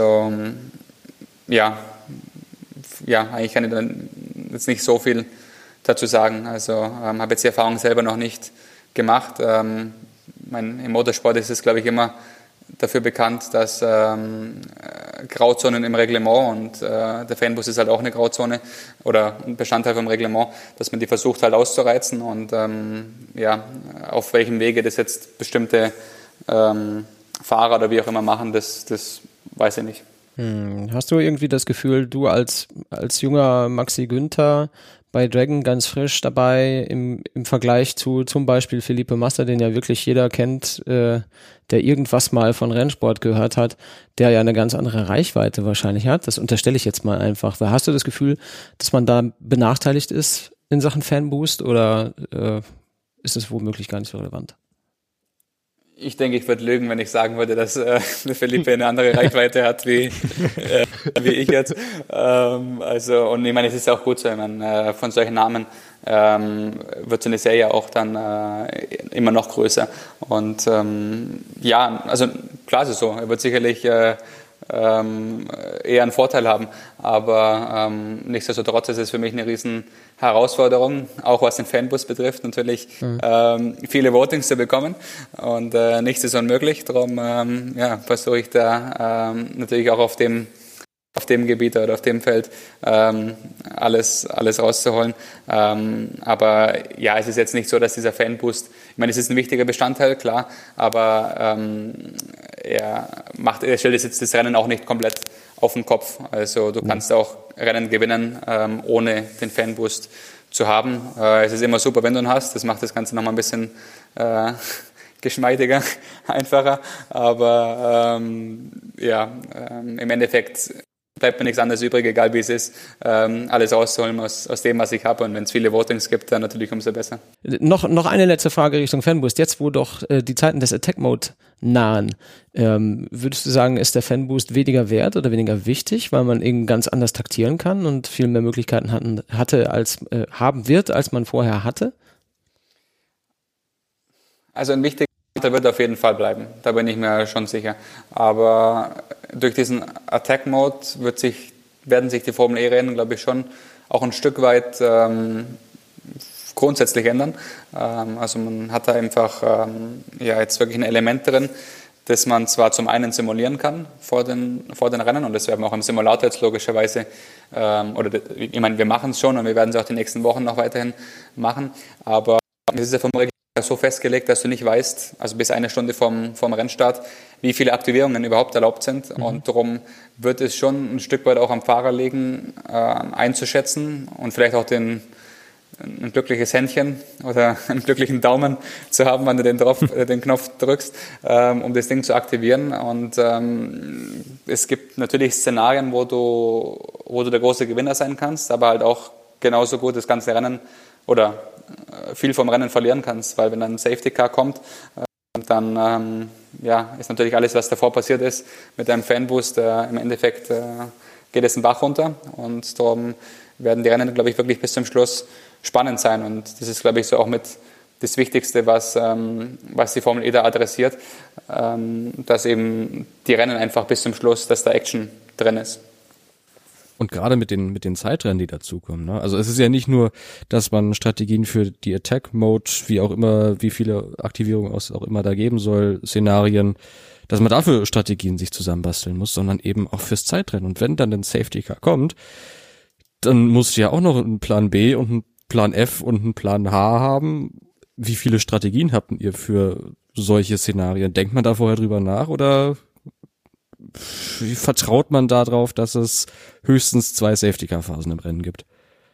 kann ich dann jetzt nicht so viel dazu sagen. Also habe jetzt die Erfahrung selber noch nicht gemacht. Im Motorsport ist es, glaube ich, immer dafür bekannt, dass Grauzonen im Reglement und der Fanbus ist halt auch eine Grauzone oder ein Bestandteil vom Reglement, dass man die versucht halt auszureizen und auf welchem Wege das jetzt bestimmte Fahrer oder wie auch immer machen, das weiß ich nicht. Hast du irgendwie das Gefühl, du als junger Maxi Günther bei Dragon ganz frisch dabei im Vergleich zu zum Beispiel Felipe Massa, den ja wirklich jeder kennt, der irgendwas mal von Rennsport gehört hat, der ja eine ganz andere Reichweite wahrscheinlich hat. Das unterstelle ich jetzt mal einfach. Hast du das Gefühl, dass man da benachteiligt ist in Sachen Fanboost oder ist es womöglich gar nicht so relevant? Ich denke, ich würde lügen, wenn ich sagen würde, dass Felipe eine andere Reichweite hat wie ich jetzt. Und ich meine, es ist ja auch gut so. Ich meine, von solchen Namen wird so eine Serie auch dann immer noch größer. Und also klar ist es so. Er wird sicherlich eher einen Vorteil haben. Aber nichtsdestotrotz ist es für mich eine riesen Herausforderung, auch was den Fanbus betrifft, natürlich viele Votings zu bekommen und nichts ist unmöglich. Darum versuche ich da natürlich auch auf dem Gebiet oder auf dem Feld alles rauszuholen. Aber ja, es ist jetzt nicht so, dass dieser Fanboost, ich meine, es ist ein wichtiger Bestandteil, klar, aber er stellt jetzt das Rennen auch nicht komplett auf den Kopf. Also du kannst auch Rennen gewinnen, ohne den Fanboost zu haben. Es ist immer super, wenn du ihn hast. Das macht das Ganze nochmal ein bisschen geschmeidiger, einfacher. Aber im Endeffekt bleibt mir nichts anderes übrig, egal wie es ist, alles rauszuholen aus dem, was ich habe. Und wenn es viele Votings gibt, dann natürlich umso besser. Noch eine letzte Frage Richtung Fanboost. Jetzt, wo doch die Zeiten des Attack Mode nahen, würdest du sagen, ist der Fanboost weniger wert oder weniger wichtig, weil man eben ganz anders taktieren kann und viel mehr Möglichkeiten haben wird, als man vorher hatte? Also ein wichtiger Teil wird auf jeden Fall bleiben, da bin ich mir schon sicher. Aber durch diesen Attack-Mode werden sich die Formel-E-Rennen, glaube ich, schon auch ein Stück weit grundsätzlich ändern. Also man hat da einfach jetzt wirklich ein Element drin, das man zwar zum einen simulieren kann vor den Rennen, und das werden wir auch im Simulator jetzt logischerweise, ich meine, wir machen es schon und wir werden es auch die nächsten Wochen noch weiterhin machen, aber es ist ja vom Reglement so festgelegt, dass du nicht weißt, also bis eine Stunde vom Rennstart, wie viele Aktivierungen überhaupt erlaubt sind. Und darum wird es schon ein Stück weit auch am Fahrer liegen, einzuschätzen und vielleicht auch ein glückliches Händchen oder einen glücklichen Daumen zu haben, wenn du den Knopf drückst, um das Ding zu aktivieren. Und es gibt natürlich Szenarien, wo du der große Gewinner sein kannst, aber halt auch genauso gut das ganze Rennen oder viel vom Rennen verlieren kannst, weil wenn dann ein Safety Car kommt, dann ist natürlich alles, was davor passiert ist, mit einem Fanboost, im Endeffekt geht es den Bach runter, und darum werden die Rennen, glaube ich, wirklich bis zum Schluss spannend sein, und das ist, glaube ich, so auch mit das Wichtigste, was die Formel E da adressiert, dass eben die Rennen einfach bis zum Schluss, dass da Action drin ist. Und gerade mit den Zeitrennen, die dazukommen, ne? Also es ist ja nicht nur, dass man Strategien für die Attack-Mode, wie auch immer, wie viele Aktivierungen es auch immer da geben soll, Szenarien, dass man dafür Strategien sich zusammenbasteln muss, sondern eben auch fürs Zeitrennen. Und wenn dann ein Safety Car kommt, dann musst du ja auch noch einen Plan B und einen Plan F und einen Plan H haben. Wie viele Strategien habt ihr für solche Szenarien? Denkt man da vorher drüber nach, oder wie vertraut man darauf, dass es höchstens 2 Safety-Car-Phasen im Rennen gibt?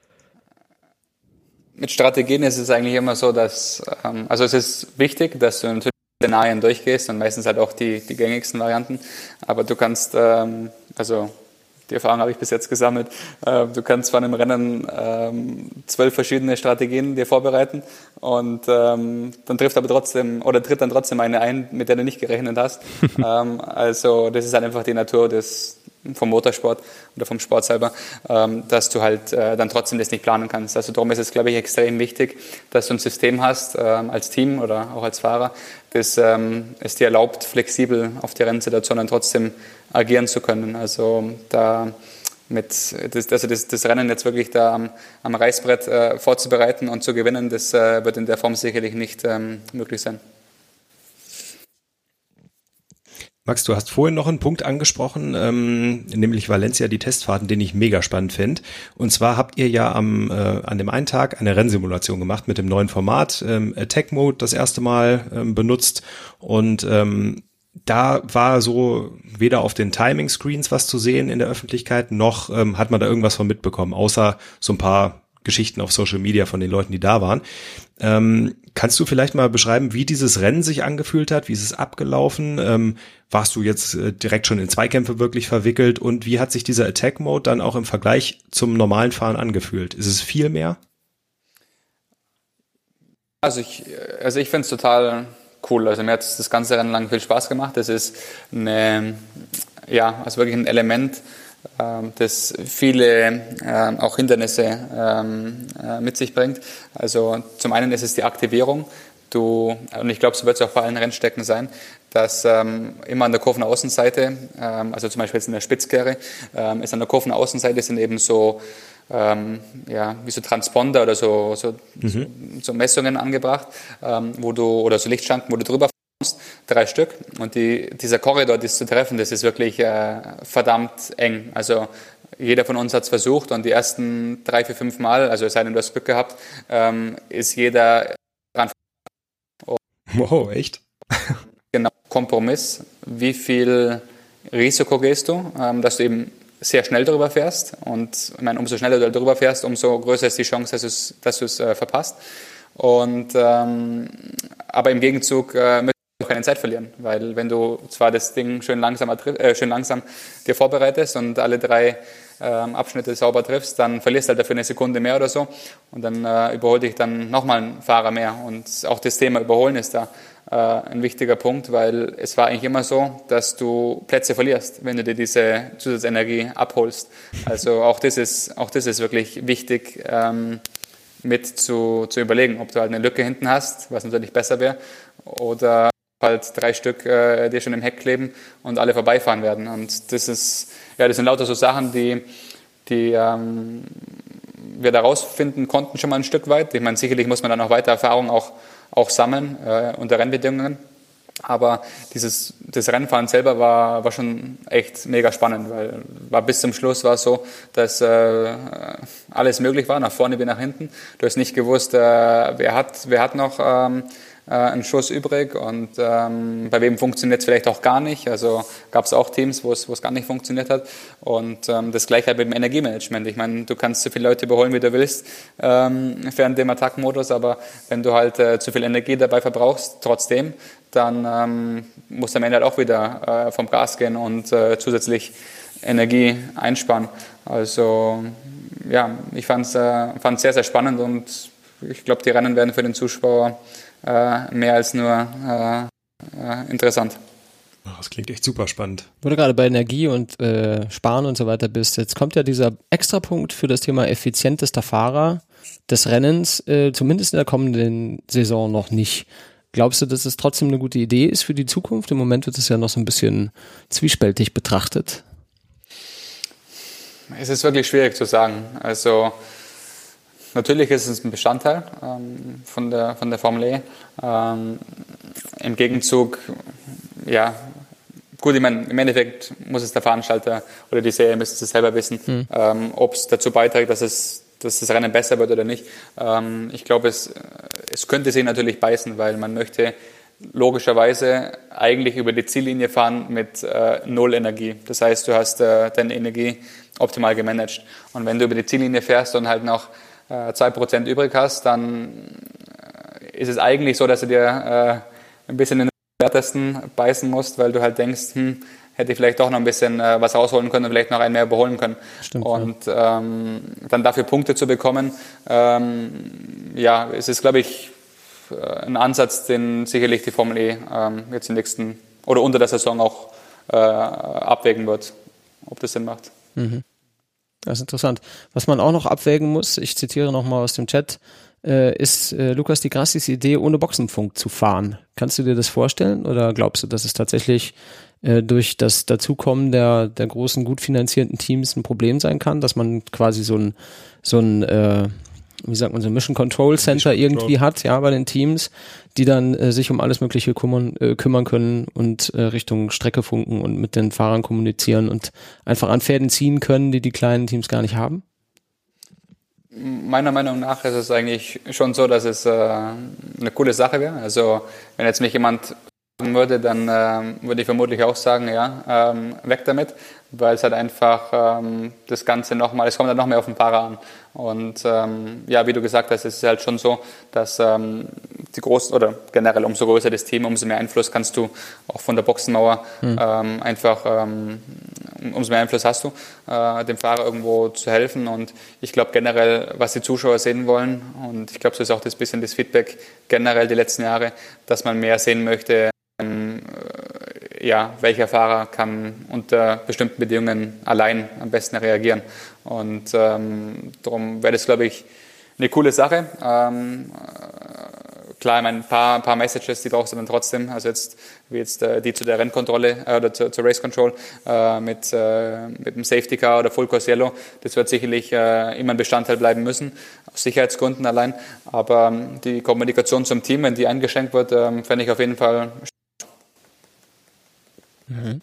Mit Strategien ist es eigentlich immer so, dass, also es ist wichtig, dass du natürlich Szenarien durchgehst und meistens halt auch die gängigsten Varianten, aber du kannst, die Erfahrung habe ich bis jetzt gesammelt, du kannst von einem Rennen 12 verschiedene Strategien dir vorbereiten, und dann tritt dann trotzdem eine ein, mit der du nicht gerechnet hast. Also das ist halt einfach die Natur vom Motorsport oder vom Sport selber, dass du halt dann trotzdem das nicht planen kannst. Also darum ist es, glaube ich, extrem wichtig, dass du ein System hast, als Team oder auch als Fahrer, das es dir erlaubt, flexibel auf die Rennsituationen trotzdem agieren zu können. Also das Rennen jetzt wirklich da am Reißbrett vorzubereiten und zu gewinnen, das wird in der Form sicherlich nicht möglich sein. Max, du hast vorhin noch einen Punkt angesprochen, nämlich Valencia, die Testfahrten, den ich mega spannend finde. Und zwar habt ihr ja an dem einen Tag eine Rennsimulation gemacht mit dem neuen Format, Attack Mode das erste Mal benutzt, und da war so weder auf den Timing-Screens was zu sehen in der Öffentlichkeit, noch hat man da irgendwas von mitbekommen, außer so ein paar Geschichten auf Social Media von den Leuten, die da waren. Kannst du vielleicht mal beschreiben, wie dieses Rennen sich angefühlt hat? Wie ist es abgelaufen? Warst du jetzt direkt schon in Zweikämpfe wirklich verwickelt? Und wie hat sich dieser Attack-Mode dann auch im Vergleich zum normalen Fahren angefühlt? Ist es viel mehr? Also ich finde es total cool. Also mir hat das ganze Rennen lang viel Spaß gemacht. Das ist wirklich ein Element, das viele auch Hindernisse mit sich bringt. Also zum einen ist es die Aktivierung. Und ich glaube, so wird es auch bei allen Rennstrecken sein, dass immer an der Kurvenaußenseite, also zum Beispiel jetzt in der Spitzkehre, ist an der Kurvenaußenseite sind eben so wie so Transponder oder so Messungen angebracht, oder so Lichtschranken, wo du drüber fährst, 3 Stück. Und dieser Korridor, das zu treffen, das ist wirklich verdammt eng. Also jeder von uns hat es versucht, und die ersten 3, 4, 5 Mal, also es sei denn, du hast Glück gehabt, ist jeder dran. Wow, echt? Genau, Kompromiss. Wie viel Risiko gehst du, dass du eben sehr schnell drüber fährst. Und ich meine, umso schneller du drüber fährst, umso größer ist die Chance, dass du es verpasst. Und aber im Gegenzug möchtest du keine Zeit verlieren, weil wenn du zwar das Ding schön langsam dir vorbereitest und alle 3 Abschnitte sauber triffst, dann verlierst du halt dafür eine Sekunde mehr oder so und dann überholt dich dann nochmal ein Fahrer mehr. Und auch das Thema Überholen ist da ein wichtiger Punkt, weil es war eigentlich immer so, dass du Plätze verlierst, wenn du dir diese Zusatzenergie abholst. Also auch das ist wirklich wichtig, mit zu überlegen, ob du halt eine Lücke hinten hast, was natürlich besser wäre, oder halt 3 Stück dir schon im Heck kleben und alle vorbeifahren werden. Und das sind lauter so Sachen, die wir da rausfinden konnten schon mal ein Stück weit. Ich meine, sicherlich muss man dann auch weiter Erfahrung auch sammeln unter Rennbedingungen. Aber das Rennfahren selber war schon echt mega spannend, weil bis zum Schluss war es so, dass alles möglich war, nach vorne wie nach hinten. Du hast nicht gewusst, wer hat noch einen Schuss übrig und bei wem funktioniert es vielleicht auch gar nicht. Also gab es auch Teams, wo es gar nicht funktioniert hat. Und das Gleiche halt mit dem Energiemanagement. Ich meine, du kannst so viele Leute überholen, wie du willst, während dem Attack-Modus, aber wenn du halt zu viel Energie dabei verbrauchst, trotzdem, dann musst du am Ende halt auch wieder vom Gas gehen und zusätzlich Energie einsparen. Also ja, ich fand es sehr, sehr spannend und ich glaube, die Rennen werden für den Zuschauer mehr als nur interessant. Das klingt echt super spannend. Wo du gerade bei Energie und Sparen und so weiter bist, jetzt kommt ja dieser Extrapunkt für das Thema effizientester Fahrer des Rennens, zumindest in der kommenden Saison noch nicht. Glaubst du, dass es trotzdem eine gute Idee ist für die Zukunft? Im Moment wird es ja noch so ein bisschen zwiespältig betrachtet. Es ist wirklich schwierig zu sagen. Also natürlich ist es ein Bestandteil von der Formel E. Im Gegenzug, ja, gut, ich meine, im Endeffekt muss es der Veranstalter oder die Serie müssen es selber wissen, ob es dazu beiträgt, dass das Rennen besser wird oder nicht. Ich glaube, es könnte sich natürlich beißen, weil man möchte logischerweise eigentlich über die Ziellinie fahren mit null Energie. Das heißt, du hast deine Energie optimal gemanagt. Und wenn du über die Ziellinie fährst und halt noch 2% übrig hast, dann ist es eigentlich so, dass du dir ein bisschen in den Wertesten beißen musst, weil du halt denkst, hätte ich vielleicht doch noch ein bisschen was rausholen können und vielleicht noch einen mehr überholen können. Stimmt, und dann dafür Punkte zu bekommen, es ist, glaube ich, ein Ansatz, den sicherlich die Formel E jetzt im nächsten oder unter der Saison auch abwägen wird, ob das Sinn macht. Mhm. Das ist interessant. Was man auch noch abwägen muss, ich zitiere nochmal aus dem Chat, ist Lucas Di Grassis Idee, ohne Boxenfunk zu fahren. Kannst du dir das vorstellen oder glaubst du, dass es tatsächlich durch das Dazukommen der großen, gut finanzierten Teams ein Problem sein kann, dass man quasi so ein wie sagt man, so ein Mission Control Center irgendwie hat, ja, bei den Teams, die dann sich um alles Mögliche kümmern können und Richtung Strecke funken und mit den Fahrern kommunizieren und einfach an Fäden ziehen können, die kleinen Teams gar nicht haben? Meiner Meinung nach ist es eigentlich schon so, dass es eine coole Sache wäre. Also wenn jetzt mich jemand fragen würde, dann würde ich vermutlich auch sagen, ja, weg damit, weil es halt einfach das Ganze es kommt dann noch mehr auf den Fahrer an. Und wie du gesagt hast, es ist halt schon so, dass die großen oder generell umso größer das Team, umso mehr Einfluss kannst du auch von der Boxenmauer umso mehr Einfluss hast du, dem Fahrer irgendwo zu helfen. Und ich glaube generell, was die Zuschauer sehen wollen, und ich glaube, so ist auch das bisschen das Feedback generell die letzten Jahre, dass man mehr sehen möchte, welcher Fahrer kann unter bestimmten Bedingungen allein am besten reagieren. Und darum wäre das, glaube ich, eine coole Sache. Klar, ich meine, ein paar Messages, die brauchst du dann trotzdem. Also wie die zu der Rennkontrolle oder zur Race Control mit dem Safety Car oder Full Course Yellow. Das wird sicherlich immer ein Bestandteil bleiben müssen, aus Sicherheitsgründen allein. Aber die Kommunikation zum Team, wenn die eingeschränkt wird, fände ich auf jeden Fall. Mhm.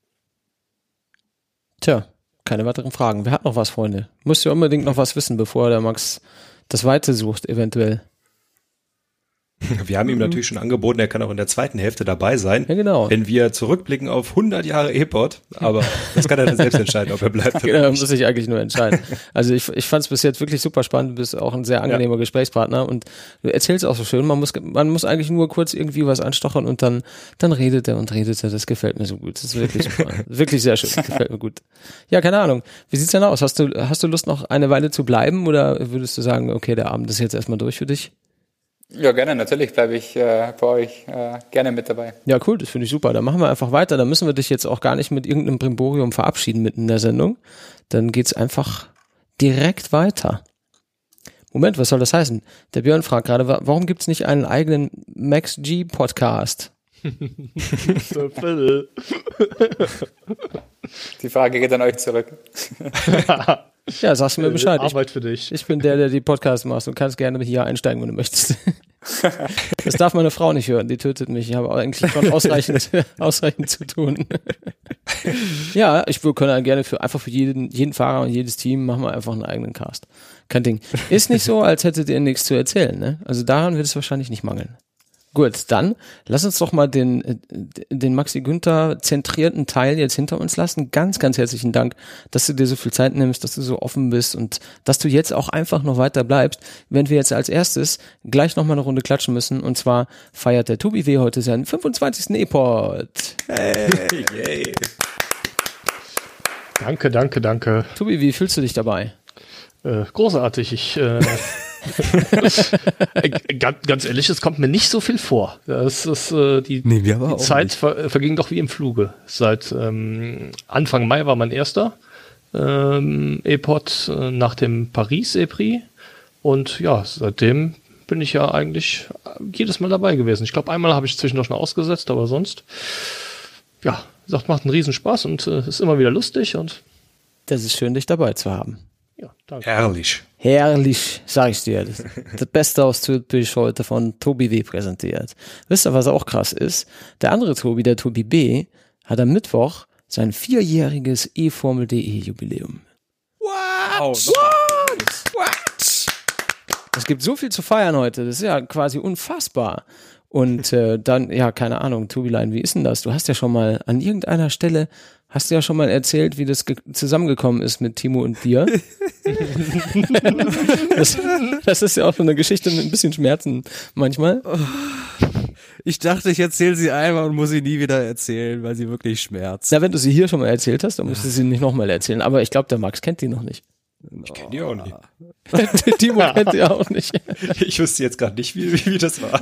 Tja, keine weiteren Fragen. Wer hat noch was, Freunde? Müsst ihr unbedingt noch was wissen, bevor der Max das Weite sucht, eventuell. Wir haben ihm natürlich schon angeboten, er kann auch in der zweiten Hälfte dabei sein, Ja, genau. wenn wir zurückblicken auf 100 Jahre E-Pod, aber das kann er dann selbst entscheiden, ob er bleibt oder Genau, nicht. muss ich eigentlich nur entscheiden. Also ich fand es bis jetzt wirklich super spannend, du bist auch ein sehr angenehmer Gesprächspartner und du erzählst auch so schön, man muss eigentlich nur kurz irgendwie was anstochern und dann redet er, das gefällt mir so gut, das ist wirklich super, wirklich sehr schön, gefällt mir gut. Ja, keine Ahnung, wie sieht's denn aus, hast du Lust noch eine Weile zu bleiben oder würdest du sagen, okay, der Abend ist jetzt erstmal durch für dich? Ja, gerne, natürlich bleibe ich bei euch gerne mit dabei. Ja, cool, das finde ich super. Dann machen wir einfach weiter. Dann müssen wir dich jetzt auch gar nicht mit irgendeinem Brimborium verabschieden mitten in der Sendung. Dann geht's einfach direkt weiter. Moment, was soll das heißen? Der Björn fragt gerade, warum gibt's nicht einen eigenen Max G Podcast? Die Frage geht an euch zurück. Ja, sagst du mir Bescheid. Arbeit für dich. Ich bin der die Podcast macht. Du kannst gerne hier einsteigen, wenn du möchtest. Das darf meine Frau nicht hören, die tötet mich. Ich habe eigentlich schon ausreichend zu tun. Ja, wir können dann gerne einfach für jeden Fahrer und jedes Team machen wir einfach einen eigenen Cast. Kein Ding. Ist nicht so, als hättet ihr nichts zu erzählen, ne? Also daran wird es wahrscheinlich nicht mangeln. Gut, dann lass uns doch mal den Maxi Günther zentrierten Teil jetzt hinter uns lassen. Ganz, ganz herzlichen Dank, dass du dir so viel Zeit nimmst, dass du so offen bist und dass du jetzt auch einfach noch weiter bleibst, während wir jetzt als erstes gleich noch mal eine Runde klatschen müssen. Und zwar feiert der Tobi W. heute seinen 25. E-Pod. Hey, yay. Danke. Tobi, wie fühlst du dich dabei? Großartig. Ganz ehrlich, es kommt mir nicht so viel vor. Das ist die Zeit verging doch wie im Fluge. Seit Anfang Mai war mein erster E-Pod nach dem Paris E-Prix und ja, seitdem bin ich ja eigentlich jedes Mal dabei gewesen. Ich glaube, einmal habe ich zwischendurch noch ausgesetzt, aber sonst ja, macht einen Riesenspaß und ist immer wieder lustig und das ist schön, dich dabei zu haben. Ja, danke. Herrlich, sag ich dir. Das Beste aus Zürich heute von Tobi W. präsentiert. Wisst ihr, was auch krass ist? Der andere Tobi, der Tobi B., hat am Mittwoch sein 4-jähriges eFormel.de Jubiläum. What? Es gibt so viel zu feiern heute. Das ist ja quasi unfassbar. Und dann, ja, keine Ahnung, Tobilein, wie ist denn das? Du hast ja schon mal an irgendeiner Stelle erzählt, wie das zusammengekommen ist mit Timo und dir. das ist ja auch so eine Geschichte mit ein bisschen Schmerzen manchmal. Ich dachte, ich erzähle sie einmal und muss sie nie wieder erzählen, weil sie wirklich schmerzt. Na, wenn du sie hier schon mal erzählt hast, dann musst du sie nicht nochmal erzählen. Aber ich glaube, der Max kennt die noch nicht. Ich kenne die auch nicht. Timo kennt die auch nicht. Ich wüsste jetzt gerade nicht, wie das war.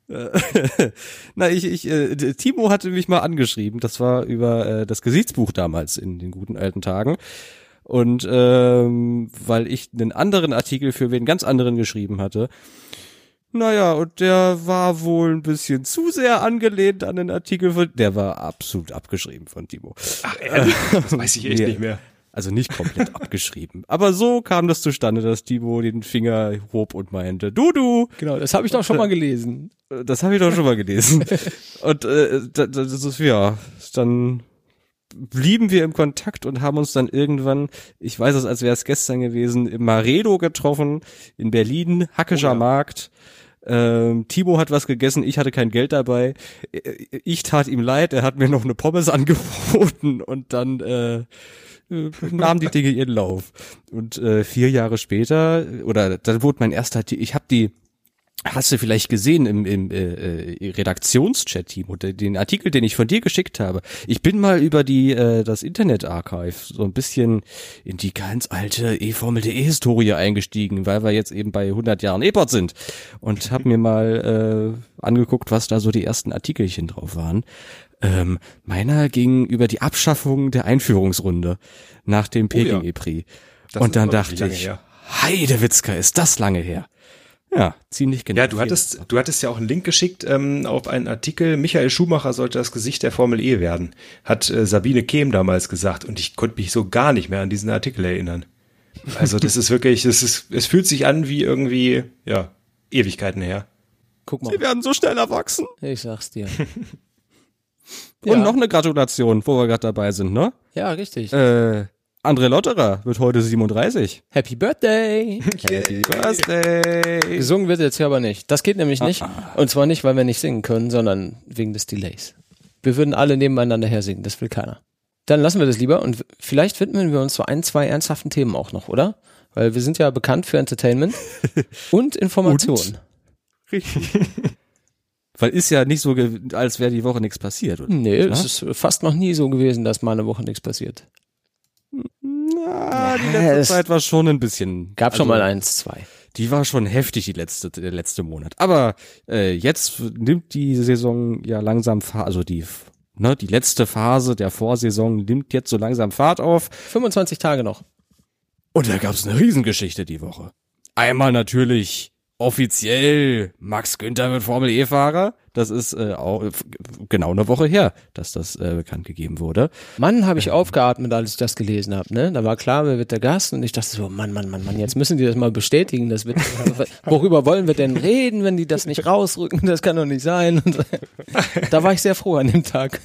Na, Timo hatte mich mal angeschrieben, das war über das Gesichtsbuch damals in den guten alten Tagen. Und weil ich einen anderen Artikel für wen ganz anderen geschrieben hatte. Naja, und der war wohl ein bisschen zu sehr angelehnt an den Artikel, der war absolut abgeschrieben von Timo. Ach, ehrlich? Das weiß ich echt nicht mehr. Also nicht komplett abgeschrieben. Aber so kam das zustande, dass Timo den Finger hob und meinte, du. Genau, das habe ich doch schon mal gelesen. Das habe ich doch schon mal gelesen. Und das ist, ja, dann blieben wir im Kontakt und haben uns dann irgendwann, ich weiß es, als wäre es gestern gewesen, im Maredo getroffen, in Berlin, Hackescher Markt. Timo hat was gegessen, ich hatte kein Geld dabei. Ich tat ihm leid, er hat mir noch eine Pommes angeboten und dann nahmen die Dinge ihren Lauf. Und 4 Jahre später, oder dann wurde mein erster, hast du vielleicht gesehen im Redaktionschat, Timo, den Artikel, den ich von dir geschickt habe. Ich bin mal über das Internet-Archive so ein bisschen in die ganz alte eFormel.de-Historie eingestiegen, weil wir jetzt eben bei 100 Jahren E-Pod sind und habe mir mal angeguckt, was da so die ersten Artikelchen drauf waren. Meiner ging über die Abschaffung der Einführungsrunde nach dem Peking E-Prix. Und dann dachte ich, Heidewitzka, ist das lange her. Ja, ziemlich genau. Ja, du hattest ja auch einen Link geschickt auf einen Artikel. Michael Schumacher sollte das Gesicht der Formel E werden, hat Sabine Kehm damals gesagt. Und ich konnte mich so gar nicht mehr an diesen Artikel erinnern. Also das ist wirklich, es fühlt sich an wie irgendwie, ja, Ewigkeiten her. Guck mal. Sie werden so schnell erwachsen. Ich sag's dir. Und noch eine Gratulation, wo wir gerade dabei sind, ne? Ja, richtig. André Lotterer wird heute 37. Happy Birthday! Happy Birthday! Gesungen wird jetzt hier aber nicht. Das geht nämlich nicht. Und zwar nicht, weil wir nicht singen können, sondern wegen des Delays. Wir würden alle nebeneinander her singen, das will keiner. Dann lassen wir das lieber und vielleicht widmen wir uns so 1, 2 ernsthaften Themen auch noch, oder? Weil wir sind ja bekannt für Entertainment und Information. Richtig. Weil ist ja nicht so, als wäre die Woche nichts passiert, oder? Nee, es ist fast noch nie so gewesen, dass mal eine Woche nichts passiert. Na, die letzte Zeit war schon ein bisschen. Gab schon mal 1, 2. Die war schon heftig, der letzte Monat. Aber jetzt nimmt die Saison ja langsam Fahrt, also die letzte Phase der Vorsaison nimmt jetzt so langsam Fahrt auf. 25 Tage noch. Und da gab's eine Riesengeschichte die Woche. Einmal natürlich offiziell Max Günther wird Formel-E-Fahrer. Das ist auch genau eine Woche her, dass das bekannt gegeben wurde. Mann, habe ich aufgeatmet, als ich das gelesen habe. Ne? Da war klar, wer wird der Gast? Und ich dachte so, Mann, jetzt müssen die das mal bestätigen. Das wird, worüber wollen wir denn reden, wenn die das nicht rausrücken? Das kann doch nicht sein. Und da war ich sehr froh an dem Tag.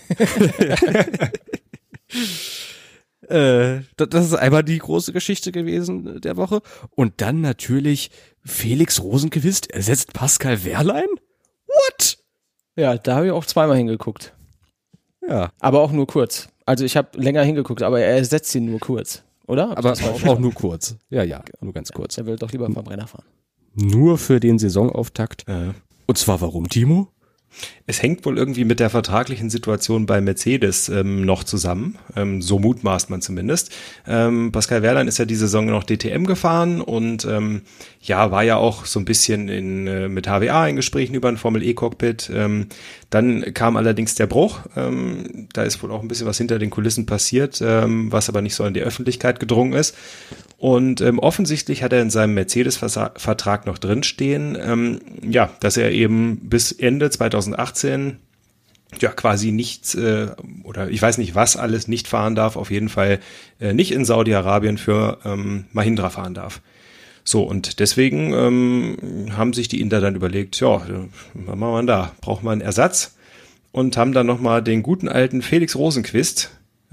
Das ist einmal die große Geschichte gewesen der Woche. Und dann natürlich Felix Rosenqvist ersetzt Pascal Wehrlein? What? Ja, da habe ich auch zweimal hingeguckt. Ja. Aber auch nur kurz. Also ich habe länger hingeguckt, aber er ersetzt ihn nur kurz, oder? Aber auch nur kurz. Ja, nur ganz kurz. Er will doch lieber beim Renner fahren. Nur für den Saisonauftakt. Und zwar warum, Timo? Es hängt wohl irgendwie mit der vertraglichen Situation bei Mercedes noch zusammen, so mutmaßt man zumindest. Pascal Wehrlein ist ja die Saison noch DTM gefahren und war ja auch so ein bisschen mit HWA in Gesprächen über ein Formel-E-Cockpit. Dann kam allerdings der Bruch. Da ist wohl auch ein bisschen was hinter den Kulissen passiert, was aber nicht so in die Öffentlichkeit gedrungen ist. Und offensichtlich hat er in seinem Mercedes-Vertrag noch drinstehen, dass er eben bis Ende 2018 quasi nichts oder ich weiß nicht, was alles nicht fahren darf, auf jeden Fall nicht in Saudi-Arabien für Mahindra fahren darf. So, und deswegen haben sich die Inder dann überlegt, was machen wir da? Braucht man einen Ersatz? Und haben dann nochmal den guten alten Felix Rosenqvist,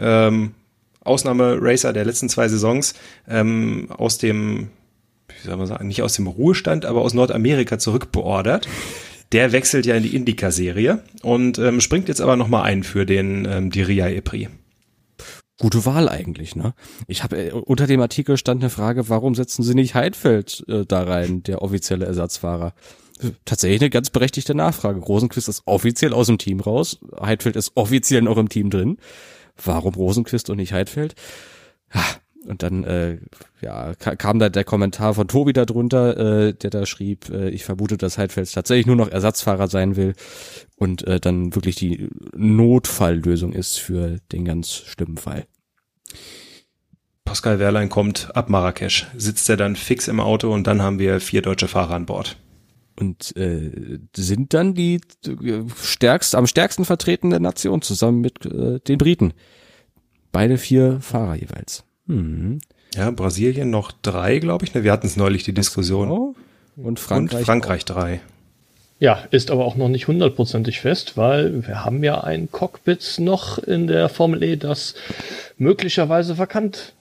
Ausnahmeracer der letzten 2 Saisons, aus dem, wie soll man sagen, nicht aus dem Ruhestand, aber aus Nordamerika zurückbeordert. Der wechselt ja in die IndyCar-Serie und springt jetzt aber nochmal ein für den Diriyah Prix. Gute Wahl eigentlich, ne? Ich habe unter dem Artikel stand eine Frage, warum setzen Sie nicht Heidfeld da rein, der offizielle Ersatzfahrer? Tatsächlich eine ganz berechtigte Nachfrage. Rosenqvist ist offiziell aus dem Team raus, Heidfeld ist offiziell noch im Team drin. Warum Rosenqvist und nicht Heidfeld? Und dann kam da der Kommentar von Tobi da drunter, der da schrieb, ich vermute, dass Heidfeld tatsächlich nur noch Ersatzfahrer sein will und dann wirklich die Notfalllösung ist für den ganz schlimmen Fall. Pascal Wehrlein kommt ab Marrakesch, sitzt er dann fix im Auto und dann haben wir 4 deutsche Fahrer an Bord. Und sind dann die am stärksten vertretene Nation zusammen mit den Briten. Beide 4 Fahrer jeweils. Ja, Brasilien noch 3, glaube ich. Wir hatten es neulich die Diskussion. Genau. Und Frankreich 3. Ja, ist aber auch noch nicht 100% fest, weil wir haben ja ein Cockpit noch in der Formel E, das möglicherweise vakant.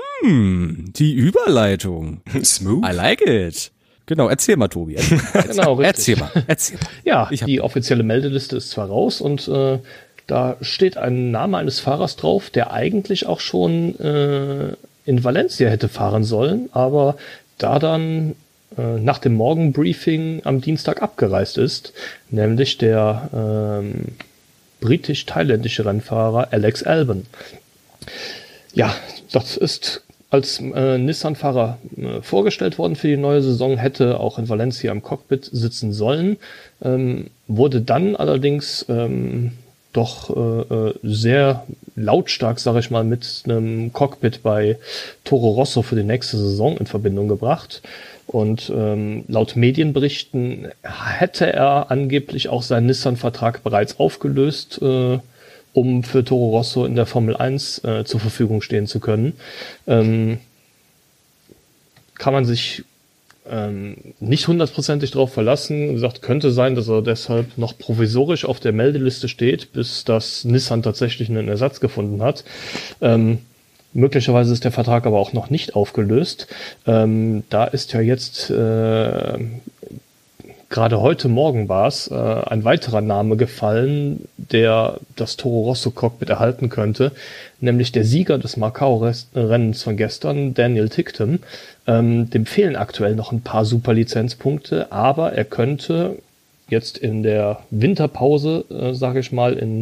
Die Überleitung. Smooth. I like it. Genau, erzähl mal, Tobi. Genau, richtig. Erzähl mal. Ja, die offizielle Meldeliste ist zwar raus und da steht ein Name eines Fahrers drauf, der eigentlich auch schon in Valencia hätte fahren sollen, aber da dann nach dem Morgenbriefing am Dienstag abgereist ist, nämlich der britisch-thailändische Rennfahrer Alex Albon. Ja, das ist als Nissan-Fahrer vorgestellt worden für die neue Saison, hätte auch in Valencia im Cockpit sitzen sollen, wurde dann allerdings doch sehr lautstark, sage ich mal, mit einem Cockpit bei Toro Rosso für die nächste Saison in Verbindung gebracht. Und laut Medienberichten hätte er angeblich auch seinen Nissan-Vertrag bereits aufgelöst, um für Toro Rosso in der Formel 1 zur Verfügung stehen zu können. Kann man sich nicht 100%ig drauf verlassen. Wie gesagt, könnte sein, dass er deshalb noch provisorisch auf der Meldeliste steht, bis das Nissan tatsächlich einen Ersatz gefunden hat. Möglicherweise ist der Vertrag aber auch noch nicht aufgelöst. Da ist ja jetzt gerade heute Morgen war es, ein weiterer Name gefallen, der das Toro Rosso Cockpit erhalten könnte, nämlich der Sieger des Macau-Rennens von gestern, Daniel Ticktum. Dem fehlen aktuell noch ein paar Superlizenzpunkte, aber er könnte jetzt in der Winterpause, sage ich mal, in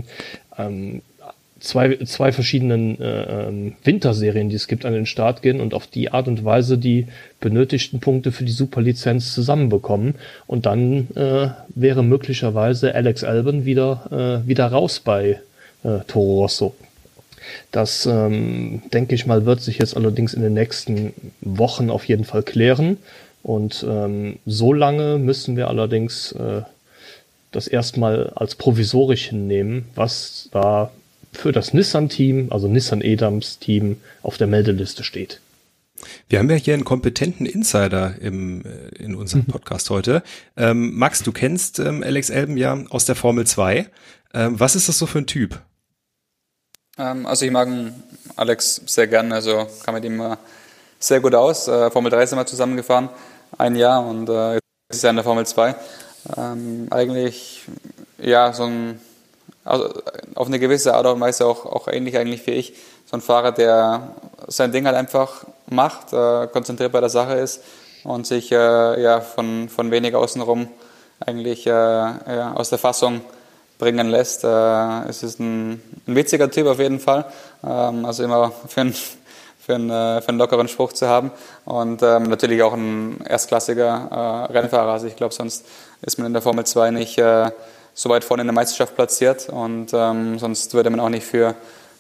zwei verschiedenen Winterserien, die es gibt, an den Start gehen und auf die Art und Weise die benötigten Punkte für die Superlizenz zusammenbekommen. Und dann wäre möglicherweise Alex Albon wieder raus bei Toro Rosso. Das, denke ich mal, wird sich jetzt allerdings in den nächsten Wochen auf jeden Fall klären. Und so lange müssen wir allerdings das erstmal als provisorisch hinnehmen, was da für das Nissan-Team, also Nissan Edams-Team, auf der Meldeliste steht. Wir haben ja hier einen kompetenten Insider in unserem Podcast heute. Max, du kennst Alex Albon ja aus der Formel 2. Was ist das so für ein Typ? Also ich mag Alex sehr gern, also kam mit ihm sehr gut aus. Formel 3 sind wir zusammengefahren, ein Jahr, und jetzt ist er in der Formel 2. Eigentlich, ja, also auf eine gewisse Art und Weise auch ähnlich eigentlich wie ich. So ein Fahrer, der sein Ding halt einfach macht, konzentriert bei der Sache ist und sich von wenig außenrum eigentlich aus der Fassung bringen lässt. Es ist ein witziger Typ auf jeden Fall, also immer für einen lockeren Spruch zu haben, und natürlich auch ein erstklassiger Rennfahrer. Also ich glaube, sonst ist man in der Formel 2 nicht so weit vorne in der Meisterschaft platziert, und sonst würde man auch nicht für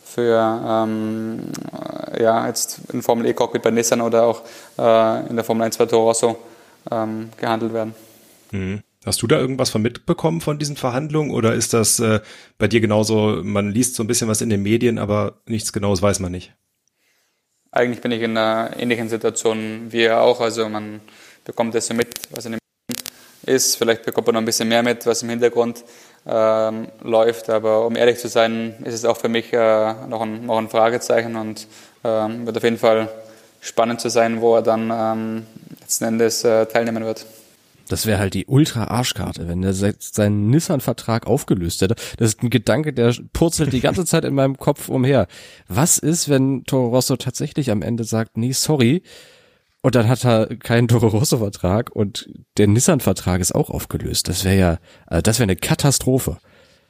jetzt in Formel E-Cockpit bei Nissan oder auch in der Formel 1 bei Toro Rosso gehandelt werden. Mhm. Hast du da irgendwas von mitbekommen von diesen Verhandlungen, oder ist das bei dir genauso, man liest so ein bisschen was in den Medien, aber nichts Genaues weiß man nicht? Eigentlich bin ich in einer ähnlichen Situation wie er auch, also man bekommt das so mit, was in den Medien ist, vielleicht bekommt man noch ein bisschen mehr mit, was im Hintergrund läuft, aber um ehrlich zu sein, ist es auch für mich noch ein Fragezeichen, und wird auf jeden Fall spannend zu sein, wo er dann letzten Endes teilnehmen wird. Das wäre halt die Ultra-Arschkarte, wenn der seinen Nissan-Vertrag aufgelöst hätte. Das ist ein Gedanke, der purzelt die ganze Zeit in meinem Kopf umher. Was ist, wenn Toro Rosso tatsächlich am Ende sagt, nee, sorry, und dann hat er keinen Toro Rosso-Vertrag und der Nissan-Vertrag ist auch aufgelöst? Das wäre eine Katastrophe.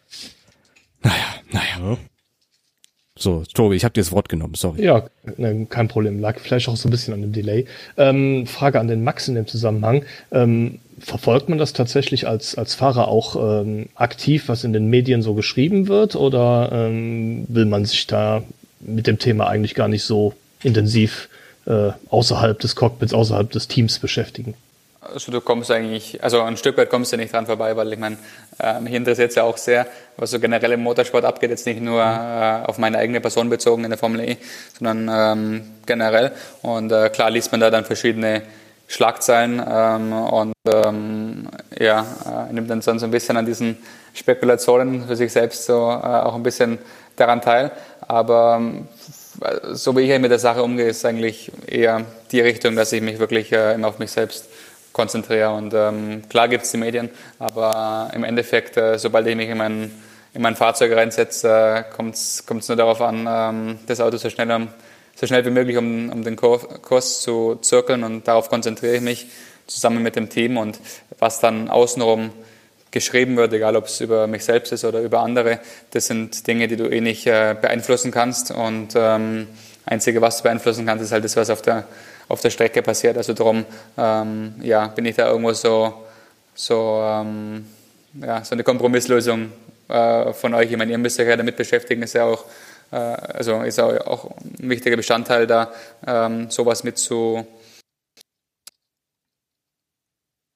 Naja. So, Tobi, ich habe dir das Wort genommen, sorry. Ja, kein Problem. Lag vielleicht auch so ein bisschen an dem Delay. Frage an den Max in dem Zusammenhang. Verfolgt man das tatsächlich als Fahrer auch aktiv, was in den Medien so geschrieben wird, oder will man sich da mit dem Thema eigentlich gar nicht so intensiv außerhalb des Cockpits, außerhalb des Teams beschäftigen? Also du kommst eigentlich, also ein Stück weit kommst du nicht dran vorbei, weil ich meine, mich interessiert es ja auch sehr, was so generell im Motorsport abgeht, jetzt nicht nur auf meine eigene Person bezogen in der Formel E, sondern generell. Und klar liest man da dann verschiedene Schlagzeilen und nimmt dann so ein bisschen an diesen Spekulationen für sich selbst so auch ein bisschen daran teil. Aber so wie ich mit der Sache umgehe, ist eigentlich eher die Richtung, dass ich mich wirklich immer auf mich selbst konzentriere. Und klar gibt es die Medien, aber im Endeffekt, sobald ich mich in mein Fahrzeug reinsetze, kommt es nur darauf an, das Auto so schnell wie möglich um den Kurs zu zirkeln, und darauf konzentriere ich mich zusammen mit dem Team. Und was dann außenrum geschrieben wird, egal ob es über mich selbst ist oder über andere, das sind Dinge, die du nicht beeinflussen kannst, und Einzige, was du beeinflussen kannst, ist halt das, was auf der Strecke passiert. Also darum bin ich da irgendwo so eine Kompromisslösung von euch. Ich meine, ihr müsst euch ja damit beschäftigen, ist ja auch ist auch ein wichtiger Bestandteil da, sowas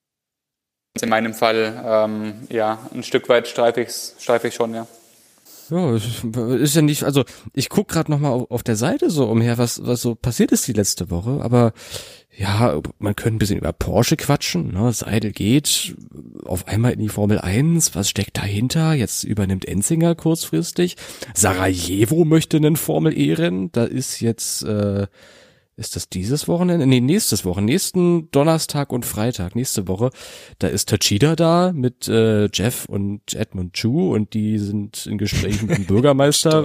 in meinem Fall, ein Stück weit streife ich schon, ja. Ja, ist ja nicht, also ich guck gerade nochmal auf der Seite so umher, was so passiert ist die letzte Woche, aber ja, man könnte ein bisschen über Porsche quatschen, ne? Seidel geht auf einmal in die Formel 1, was steckt dahinter? Jetzt übernimmt Enzinger kurzfristig. Sarajevo möchte einen Formel E-Rennen, da ist jetzt, ist das dieses Wochenende? Nee, nächstes Wochenende, nächsten Donnerstag und Freitag, nächste Woche, da ist Tachida da mit Jeff und Edmund Chu und die sind in Gesprächen mit dem Bürgermeister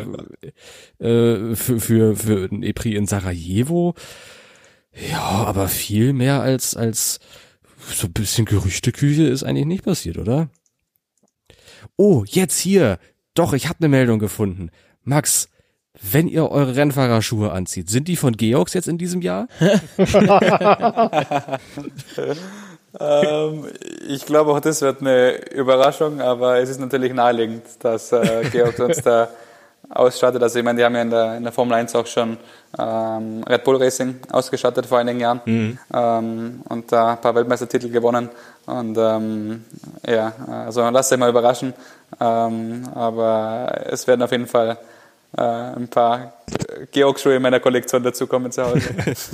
für ein E-Prix in Sarajevo. Ja, aber viel mehr als so ein bisschen Gerüchteküche ist eigentlich nicht passiert, oder? Oh, jetzt hier. Doch, ich habe eine Meldung gefunden. Max, wenn ihr eure Rennfahrerschuhe anzieht, sind die von Georgs jetzt in diesem Jahr? Ich glaube, auch das wird eine Überraschung, aber es ist natürlich naheliegend, dass Georg uns da ausstattet. Also ich meine, die haben ja in der Formel 1 auch schon Red Bull Racing ausgestattet vor einigen Jahren und da ein paar Weltmeistertitel gewonnen. Und ja, also lasst euch mal überraschen. Aber es werden auf jeden Fall ein paar Georg-Schuhe in meiner Kollektion dazukommen zu Hause.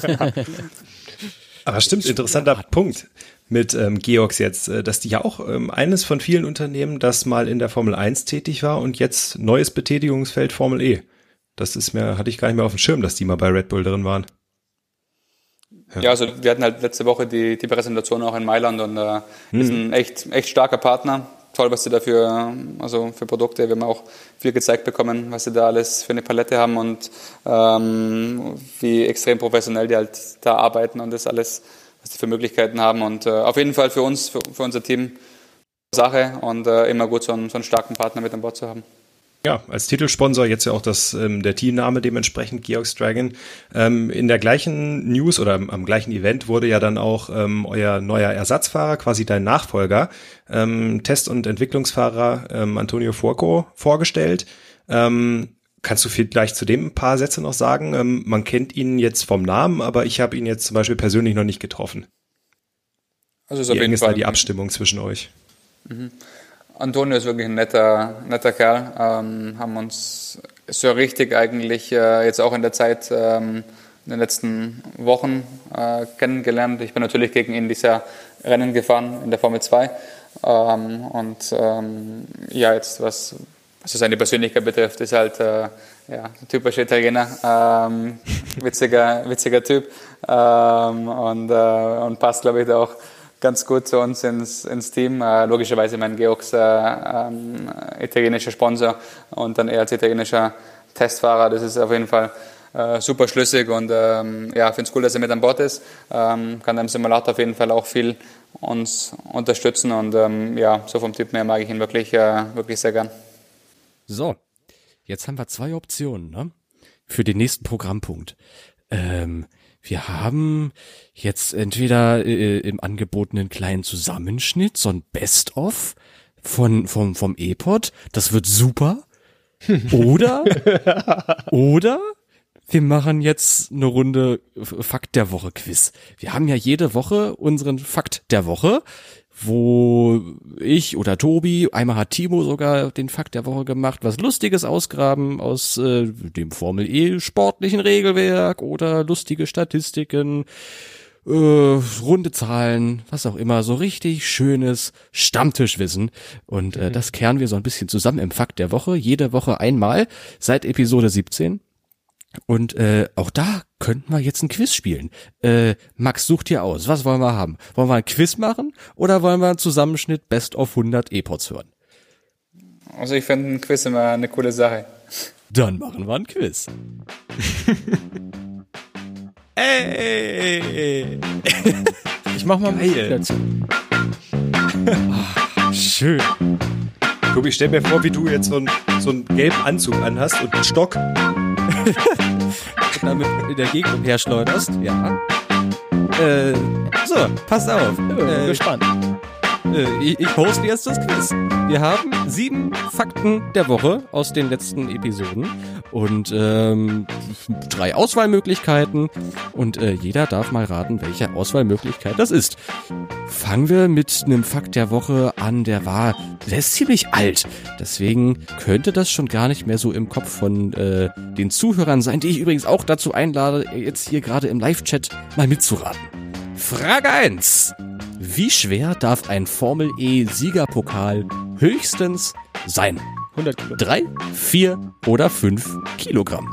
Aber stimmt, interessanter Punkt mit Georgs jetzt, dass die ja auch eines von vielen Unternehmen, das mal in der Formel 1 tätig war und jetzt neues Betätigungsfeld Formel E. Das hatte ich gar nicht mehr auf dem Schirm, dass die mal bei Red Bull drin waren. Ja, also wir hatten halt letzte Woche die Präsentation auch in Mailand und ist ein echt starker Partner. Toll, was sie da für Produkte, wir haben auch viel gezeigt bekommen, was sie da alles für eine Palette haben und wie extrem professionell die halt da arbeiten und das alles, was die für Möglichkeiten haben. Und auf jeden Fall für uns, für unser Team Sache und immer gut, so einen starken Partner mit an Bord zu haben. Ja, als Titelsponsor jetzt ja auch der Teamname dementsprechend Georg's Dragon. In der gleichen News oder am gleichen Event wurde ja dann auch euer neuer Ersatzfahrer, quasi dein Nachfolger, Test- und Entwicklungsfahrer Antonio Fuoco vorgestellt. Kannst du vielleicht zu dem ein paar Sätze noch sagen? Man kennt ihn jetzt vom Namen, aber ich habe ihn jetzt zum Beispiel persönlich noch nicht getroffen. Also Wie eng ist da die Abstimmung zwischen euch? Antonio ist wirklich ein netter Kerl, haben uns so richtig eigentlich jetzt auch in der Zeit in den letzten Wochen kennengelernt. Ich bin natürlich gegen ihn dieses Jahr Rennen gefahren in der Formel 2 ja, jetzt was seine Persönlichkeit betrifft, ist halt ein typischer Italiener, witziger Typ und passt, glaube ich, da auch ganz gut zu uns ins Team. Logischerweise mein Georgs italienischer Sponsor und dann er als italienischer Testfahrer. Das ist auf jeden Fall super schlüssig und finde es cool, dass er mit an Bord ist. Kann im Simulator auf jeden Fall auch viel uns unterstützen und so vom Typ her mag ich ihn wirklich sehr gern. So, jetzt haben wir 2 Optionen, ne? Für den nächsten Programmpunkt. Wir haben jetzt entweder im Angebot einen kleinen Zusammenschnitt, so ein Best-of vom E-Pod, das wird super. Oder wir machen jetzt eine Runde Fakt der Woche Quiz. Wir haben ja jede Woche unseren Fakt der Woche, wo ich oder Tobi, einmal hat Timo sogar den Fakt der Woche gemacht, was Lustiges ausgraben aus dem Formel E sportlichen Regelwerk oder lustige Statistiken, runde Zahlen, was auch immer, so richtig schönes Stammtischwissen und das kehren wir so ein bisschen zusammen im Fakt der Woche, jede Woche einmal seit Episode 17. Und auch da könnten wir jetzt ein Quiz spielen. Max, such dir aus. Was wollen wir haben? Wollen wir ein Quiz machen oder wollen wir einen Zusammenschnitt Best of 100 E-Pods hören? Also ich finde ein Quiz immer eine coole Sache. Dann machen wir ein Quiz. Ey! Ich mach mal Musik dazu. Schön. Tobi, stell mir vor, wie du jetzt so einen gelben Anzug anhast und einen Stock. Damit in der Gegend umherschleuderst. Ja. So, passt auf. Bin gespannt. ich hoste jetzt das Quiz. Wir haben 7 Fakten der Woche aus den letzten Episoden und 3 Auswahlmöglichkeiten und jeder darf mal raten, welche Auswahlmöglichkeit das ist. Fangen wir mit einem Fakt der Woche an, der ist ziemlich alt. Deswegen könnte das schon gar nicht mehr so im Kopf von den Zuhörern sein, die ich übrigens auch dazu einlade, jetzt hier gerade im Live-Chat mal mitzuraten. Frage 1. Wie schwer darf ein Formel-E-Siegerpokal höchstens sein? 100 Kilo. 3, 4 oder 5 Kilogramm?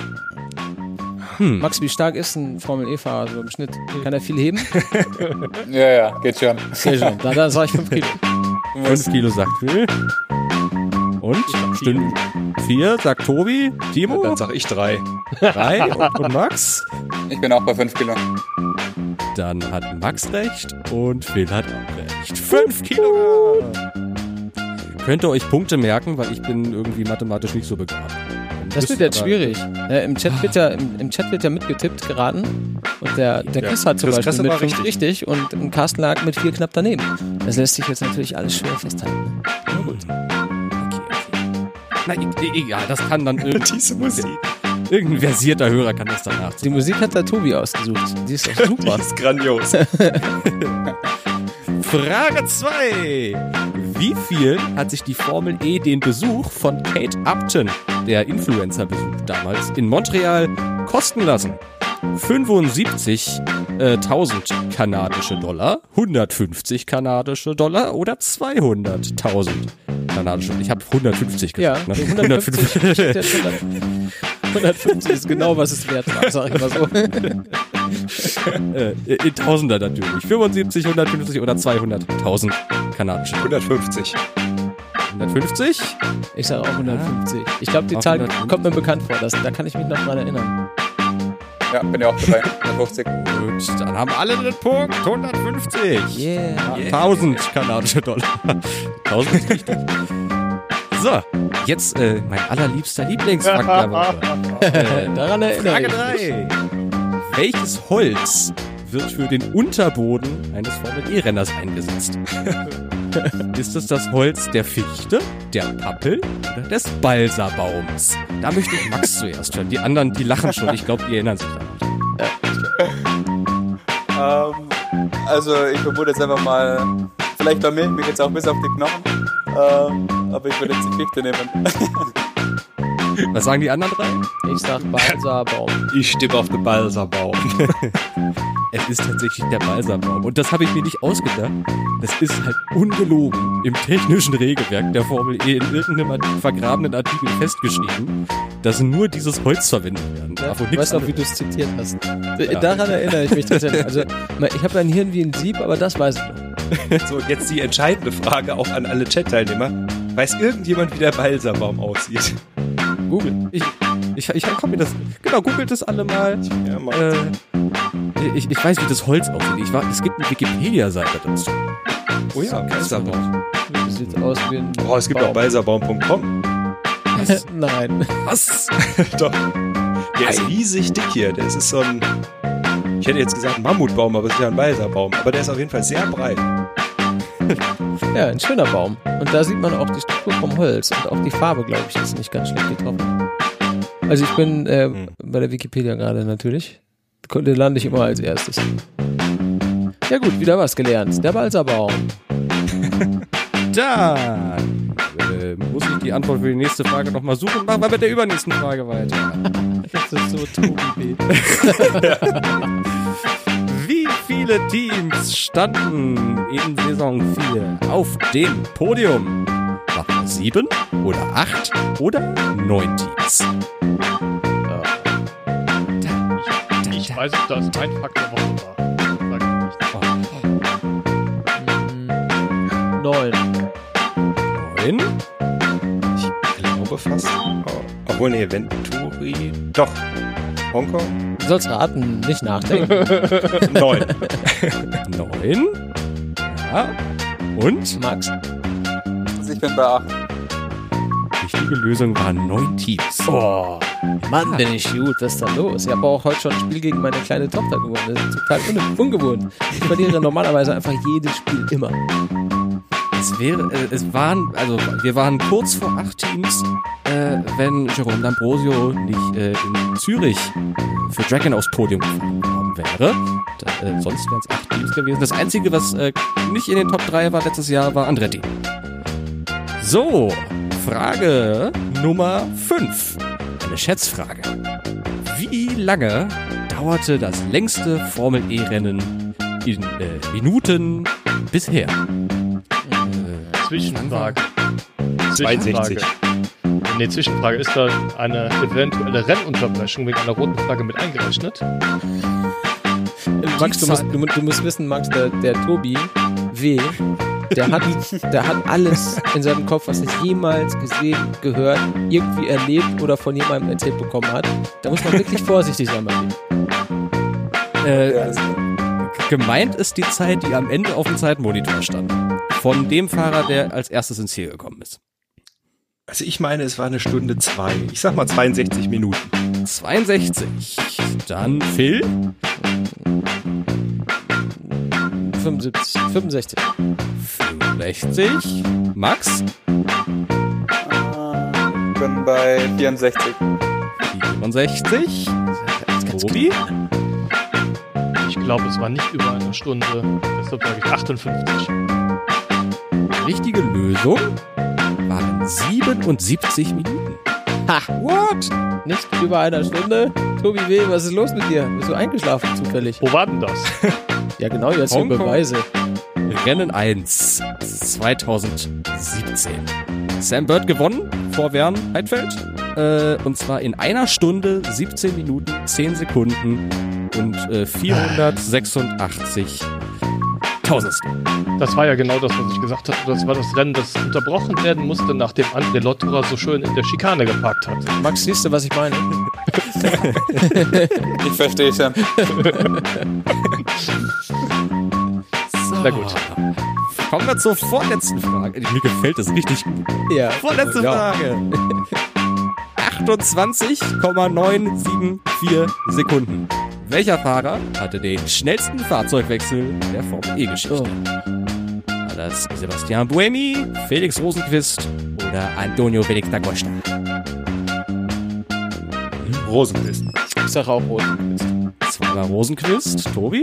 Max, wie stark ist ein Formel-E-Fahrer so im Schnitt? Kann er viel heben? Ja, geht schon. Sehr schön. Dann sage ich 5 Kilo. 5 Kilo sagt Phil. Und? Stimmt. 4 sagt Tobi. Timo? Dann sag ich 3. 3 und Max? Ich bin auch bei 5 Kilo. Dann hat Max recht und Phil hat auch recht. 5 Kilogramm! Könnt ihr euch Punkte merken, weil ich bin irgendwie mathematisch nicht so begabt. Das wird jetzt schwierig. Ja, im Chat wird ja mitgetippt geraten. Und der Chris hat zum Beispiel mit 5 richtig und im Carsten lag mit 4 knapp daneben. Das lässt sich jetzt natürlich alles schwer festhalten. Na gut. Okay. Na, egal, das kann dann Diese Musik. irgendein versierter Hörer kann das danach. Die Musik hat der Tobi ausgesucht. Die ist doch super. Die ist grandios. Frage 2. Wie viel hat sich die Formel E den Besuch von Kate Upton, der Influencer-Besuch damals, in Montreal kosten lassen? 75.000 kanadische Dollar, 150 kanadische Dollar oder 200.000 kanadische Dollar? Ich habe 150 gesagt. Ja, Ne? 150 ist genau, was es wert war, sag ich mal so. In Tausender natürlich. 75, 150 oder 200.000 kanadische Dollar. 150. 150? Ich sage auch 150. Ich glaube, die Auch Zahl 150. kommt mir bekannt vor. Da kann ich mich noch dran erinnern. Ja, bin ja auch dabei. 150. Gut, dann haben alle den Punkt. 150. Yeah. 1000 kanadische Dollar. 1000 ist richtig. So, jetzt mein allerliebster Lieblingsfakt der Woche. Daran erinnere Frage ich 3. Welches Holz wird für den Unterboden eines Formel-E-Renners eingesetzt? Ist es das Holz der Fichte, der Pappel oder des Balsabaums? Da möchte ich Max zuerst hören. Die anderen, die lachen schon. Ich glaube, die erinnern sich daran. Also ich vermute jetzt einfach mal, vielleicht blamier ich mich jetzt auch bis auf die Knochen, aber ich würde jetzt die Fichte nehmen. Was sagen die anderen 3? Ich sag Balsabaum. Ich stimme auf den Balsabaum. Es ist tatsächlich der Balsabaum. Und das habe ich mir nicht ausgedacht. Das ist halt ungelogen im technischen Regelwerk der Formel E in irgendeinem vergrabenen Artikel festgeschrieben, dass nur dieses Holz verwendet werden darf. Und Ich nichts weiß noch, wie du es zitiert hast. Daran erinnere ich mich tatsächlich. Also, ich habe ein Hirn wie ein Sieb, aber das weiß ich noch. So, jetzt die entscheidende Frage auch an alle Chat-Teilnehmer. Weiß irgendjemand, wie der Balsabaum aussieht? Google. Ich kann mir das. Genau, googelt das alle mal. Ja, mal. Ich weiß, wie das Holz aussieht. Es gibt eine Wikipedia-Seite dazu. Oh ja, Balsabaum. Das sieht aus wie ein Oh, es gibt auch balsabaum.com. Nein. Was? Doch. Der ist riesig dick hier. Das ist so ein, ich hätte jetzt gesagt Mammutbaum, aber es ist ja ein Balsabaum. Aber der ist auf jeden Fall sehr breit. Ja, ein schöner Baum. Und da sieht man auch die Struktur vom Holz. Und auch die Farbe, glaube ich, ist nicht ganz schlecht getroffen. Also ich bin bei der Wikipedia gerade natürlich. Da lande ich immer als erstes. Ja gut, wieder was gelernt. Der Balsabaum. Dann muss ich die Antwort für die nächste Frage nochmal suchen. Machen wir mit der übernächsten Frage weiter. Das ist so Tobi. Wie viele Teams standen in Saison 4 auf dem Podium? Machen wir 7 oder 8 oder 9 Teams? Ich weiß nicht, dass mein Fakt der Woche war. 9. 9? Ich glaube fast. Obwohl, nee, Venturi. Doch. Hongkong. Du sollst raten, nicht nachdenken. 9. 9? Ja. Und? Max. Also ich bin bei 8. Die richtige Lösung waren 9 Teams. Oh, Mann, bin ich gut. Was ist da los? Ich habe auch heute schon ein Spiel gegen meine kleine Tochter gewonnen. Das ist total ungewohnt. Ich verliere normalerweise einfach jedes Spiel immer. Wir waren kurz vor 8 Teams, wenn Jerome D'Ambrosio nicht in Zürich für Dragon aufs Podium gefahren wäre. Sonst wären es 8 Teams gewesen. Das Einzige, was nicht in den Top 3 war letztes Jahr, war Andretti. So, Frage Nummer 5. Eine Schätzfrage. Wie lange dauerte das längste Formel-E-Rennen in Minuten bisher? Zwischenfrage. 62. Nee, Zwischenfrage. Ist da eine eventuelle Rennunterbrechung wegen einer roten Flagge mit eingerechnet? Max, du musst wissen, Max, der Tobi W., der hat alles in seinem Kopf, was er jemals gesehen, gehört, irgendwie erlebt oder von jemandem erzählt bekommen hat. Da muss man wirklich vorsichtig sein. Gemeint ist die Zeit, die am Ende auf dem Zeitmonitor stand. Von dem Fahrer, der als erstes ins Ziel gekommen ist. Also ich meine, es war 1 Stunde 2. Ich sag mal 62 Minuten. 62. Dann Phil. 65. 65. Max. Bin bei 64. 64. Tobi. Ich glaube, es war nicht über 1 Stunde. Deshalb sage ich 58. Richtige Lösung waren 77 Minuten. Ha, what? Nicht über 1 Stunde? Tobi W., was ist los mit dir? Bist du eingeschlafen zufällig? Wo war denn das? Ja genau, jetzt sind Hongkong. Beweise. Rennen 1 2017. Sam Bird gewonnen vor Wern Heidfeld. Und zwar in 1 Stunde, 17 Minuten, 10 Sekunden und 486 Tausendstel. Das war ja genau das, was ich gesagt hatte. Das war das Rennen, das unterbrochen werden musste, nachdem André Lotterer so schön in der Schikane geparkt hat. Max, siehst du, was ich meine? Ich verstehe schon. So. Na gut. Kommen wir zur vorletzten Frage. Mir gefällt das richtig gut. Ja. Vorletzte Frage. 28,974 Sekunden. Welcher Fahrer hatte den schnellsten Fahrzeugwechsel der Formel-E-Geschichte? War das Sebastian Buemi, Felix Rosenqvist oder Antonio Felix da Costa? Rosenquist. Ich sag auch Rosenquist. Zweimal Rosenqvist. Tobi?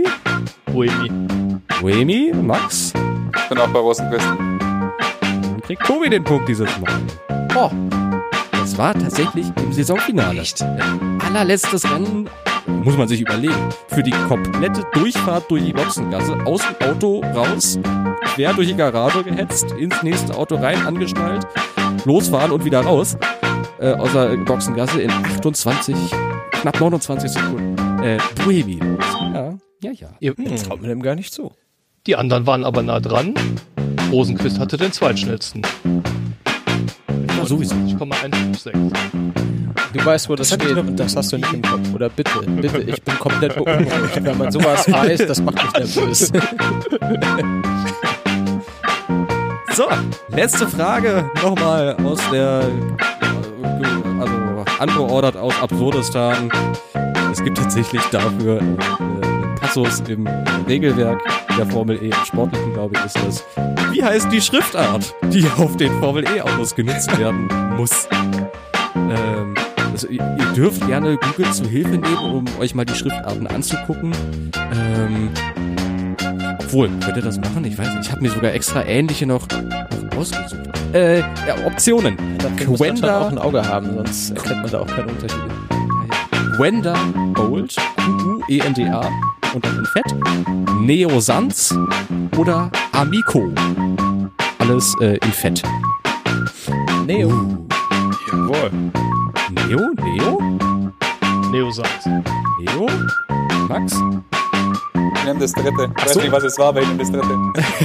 Buemi. Max? Ich bin auch bei Rosenquist. Dann kriegt Tobi den Punkt dieses Mal. Oh, Das war tatsächlich im Saisonfinale. Allerletztes Rennen, muss man sich überlegen, für die komplette Durchfahrt durch die Boxengasse, aus dem Auto raus, quer durch die Garage gehetzt, ins nächste Auto rein, angeschnallt, losfahren und wieder raus, aus der Boxengasse in 28, knapp 29 Sekunden. Buemi. Ja. jetzt traut man dem gar nicht zu. Die anderen waren aber nah dran. Rosenquist hatte den zweitschnellsten. Ja, sowieso. 20,156. Du weißt, wo das steht und das hast du nicht im Kopf. Oder bitte, ich bin komplett beunruhigt. Wenn man sowas weiß, das macht mich nervös. So, letzte Frage nochmal aus der, angeordert aus Absurdistan. Es gibt tatsächlich dafür Passus im Regelwerk der Formel E, im Sportlichen, glaube ich, ist das. Wie heißt die Schriftart, die auf den Formel E-Autos genutzt werden muss? Also ihr dürft gerne Google zu Hilfe nehmen, um euch mal die Schriftarten anzugucken. Obwohl, könnt ihr das machen? Ich weiß nicht. Ich habe mir sogar extra ähnliche noch ausgesucht. Optionen. Dafür muss man schon auch ein Auge haben, sonst erkennt man da auch keinen Unterschied. Gwenda Bolt, Q-U-E-N-D-A und dann in Fett. Neosans oder Amico. Alles in Fett. Neo. Jawohl. Neo? Neosans. Neo? Max? Ich nehme das dritte. Ich weiß nicht, was es war, aber ich nehme das dritte.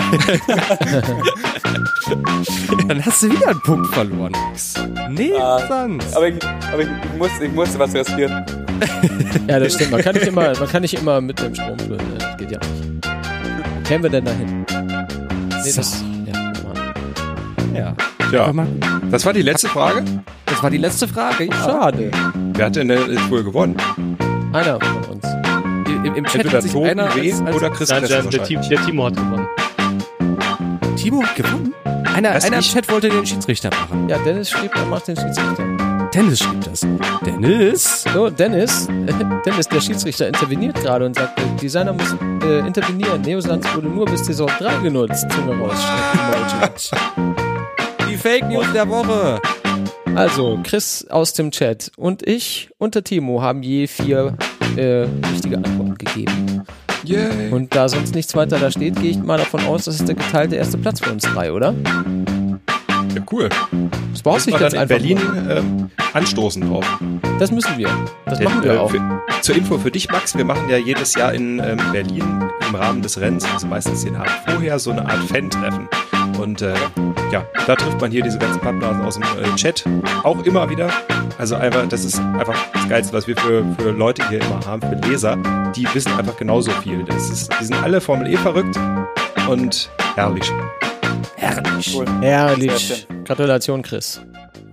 Dann hast du wieder einen Punkt verloren, Max. Neosans. Aber ich musste was riskieren. Ja, das stimmt. Man kann nicht immer mit dem Strom füllen. Das geht ja nicht. Wo kämen wir denn dahin? Nee, das... Ja. Ja, das war die letzte Frage. Das war die letzte Frage. Schade. Wer hat denn wohl gewonnen? Einer von uns. Im Chat Entweder hat sich Tobi einer W. als oder Chris Nein, Kessler der wahrscheinlich. Timo hat gewonnen. Timo hat gewonnen? Einer im Chat wollte den Schiedsrichter machen. Ja, Dennis schrieb, er macht den Schiedsrichter. Dennis schrieb das. Dennis? So, Dennis, der Schiedsrichter, interveniert gerade und sagt, der Designer muss intervenieren. Neosanz wurde nur bis Saison 3 genutzt. Zunge rausstrecken. Die Fake News der Woche. Also, Chris aus dem Chat und ich und der Timo haben je 4 richtige Antworten gegeben. Yay. Und da sonst nichts weiter da steht, gehe ich mal davon aus, das ist der geteilte erste Platz für uns 3, oder? Ja, cool. Das braucht sich wir ganz dann in einfach. Berlin anstoßen drauf. Das müssen wir. Das Denn, machen wir auch. Zur Info für dich, Max, wir machen ja jedes Jahr in Berlin im Rahmen des Rennens, also meistens den Abend vorher, so eine Art Fan-Treffen. Und ja, da trifft man hier diese ganzen Pappnasen aus dem Chat auch immer wieder. Also einfach, das ist einfach das Geilste, was wir für Leute hier immer haben, für Leser. Die wissen einfach genauso viel. Die sind alle Formel E verrückt und herrlich. Herrlich. Cool. Herrlich. Gratulation, Chris.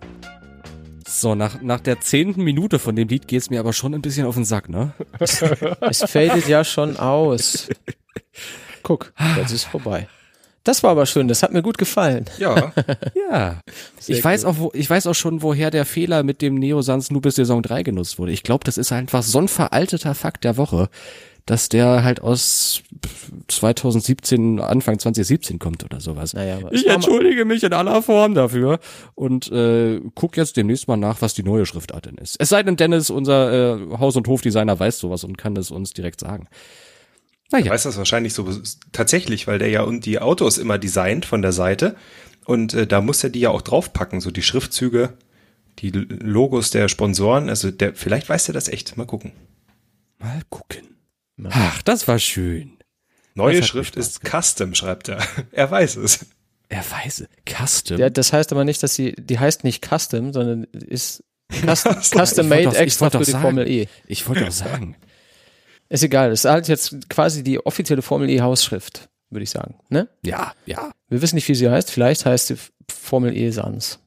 So, nach der 10. Minute von dem Lied geht's mir aber schon ein bisschen auf den Sack, ne? Es fadet ja schon aus. Guck, jetzt ist vorbei. Das war aber schön, das hat mir gut gefallen. Ja. Ja. Ich weiß auch schon, woher der Fehler mit dem Neosanz nur bis Saison 3 genutzt wurde. Ich glaube, das ist einfach so ein veralteter Fakt der Woche, dass der halt aus 2017, Anfang 2017 kommt oder sowas. Naja, aber Ich entschuldige mich in aller Form dafür und guck jetzt demnächst mal nach, was die neue Schriftart denn ist. Es sei denn, Dennis, unser Haus- und Hofdesigner, weiß sowas und kann das uns direkt sagen. Er weiß das wahrscheinlich so tatsächlich, weil der ja und die Autos immer designt von der Seite und da muss er die ja auch draufpacken, so die Schriftzüge, die Logos der Sponsoren, also vielleicht weiß er das echt, mal gucken. Mal gucken. Ach, das war schön. Neue Das hat Schrift mir ist Custom, schreibt er. Er weiß es. Er weiß es. Custom. Ja, das heißt aber nicht, dass die heißt nicht Custom, sondern ist Custom Ich wollte made doch- ich extra wollte für doch die sagen. Formel E. Ich wollte auch sagen. Ist egal, das ist halt jetzt quasi die offizielle Formel E Hausschrift, würde ich sagen, ne? Ja. Wir wissen nicht, wie sie heißt, vielleicht heißt sie Formel E Sans.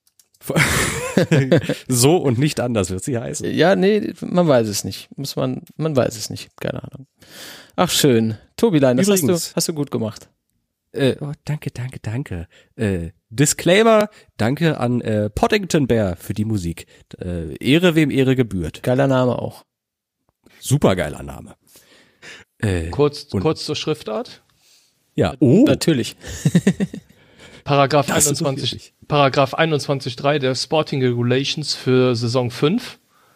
So und nicht anders wird sie heißen. Ja, nee, man weiß es nicht. Man weiß es nicht, keine Ahnung. Ach schön. Tobilein, das Übrigens- hast du gut gemacht. Danke. Disclaimer, danke an Poddington Bear für die Musik. Ehre wem Ehre gebührt. Geiler Name auch. Supergeiler Name. Kurz und- zur Schriftart. Ja. Oh. Natürlich. Paragraph Das ist 21, wirklich- Paragraph 21.3 der Sporting Regulations für Saison 5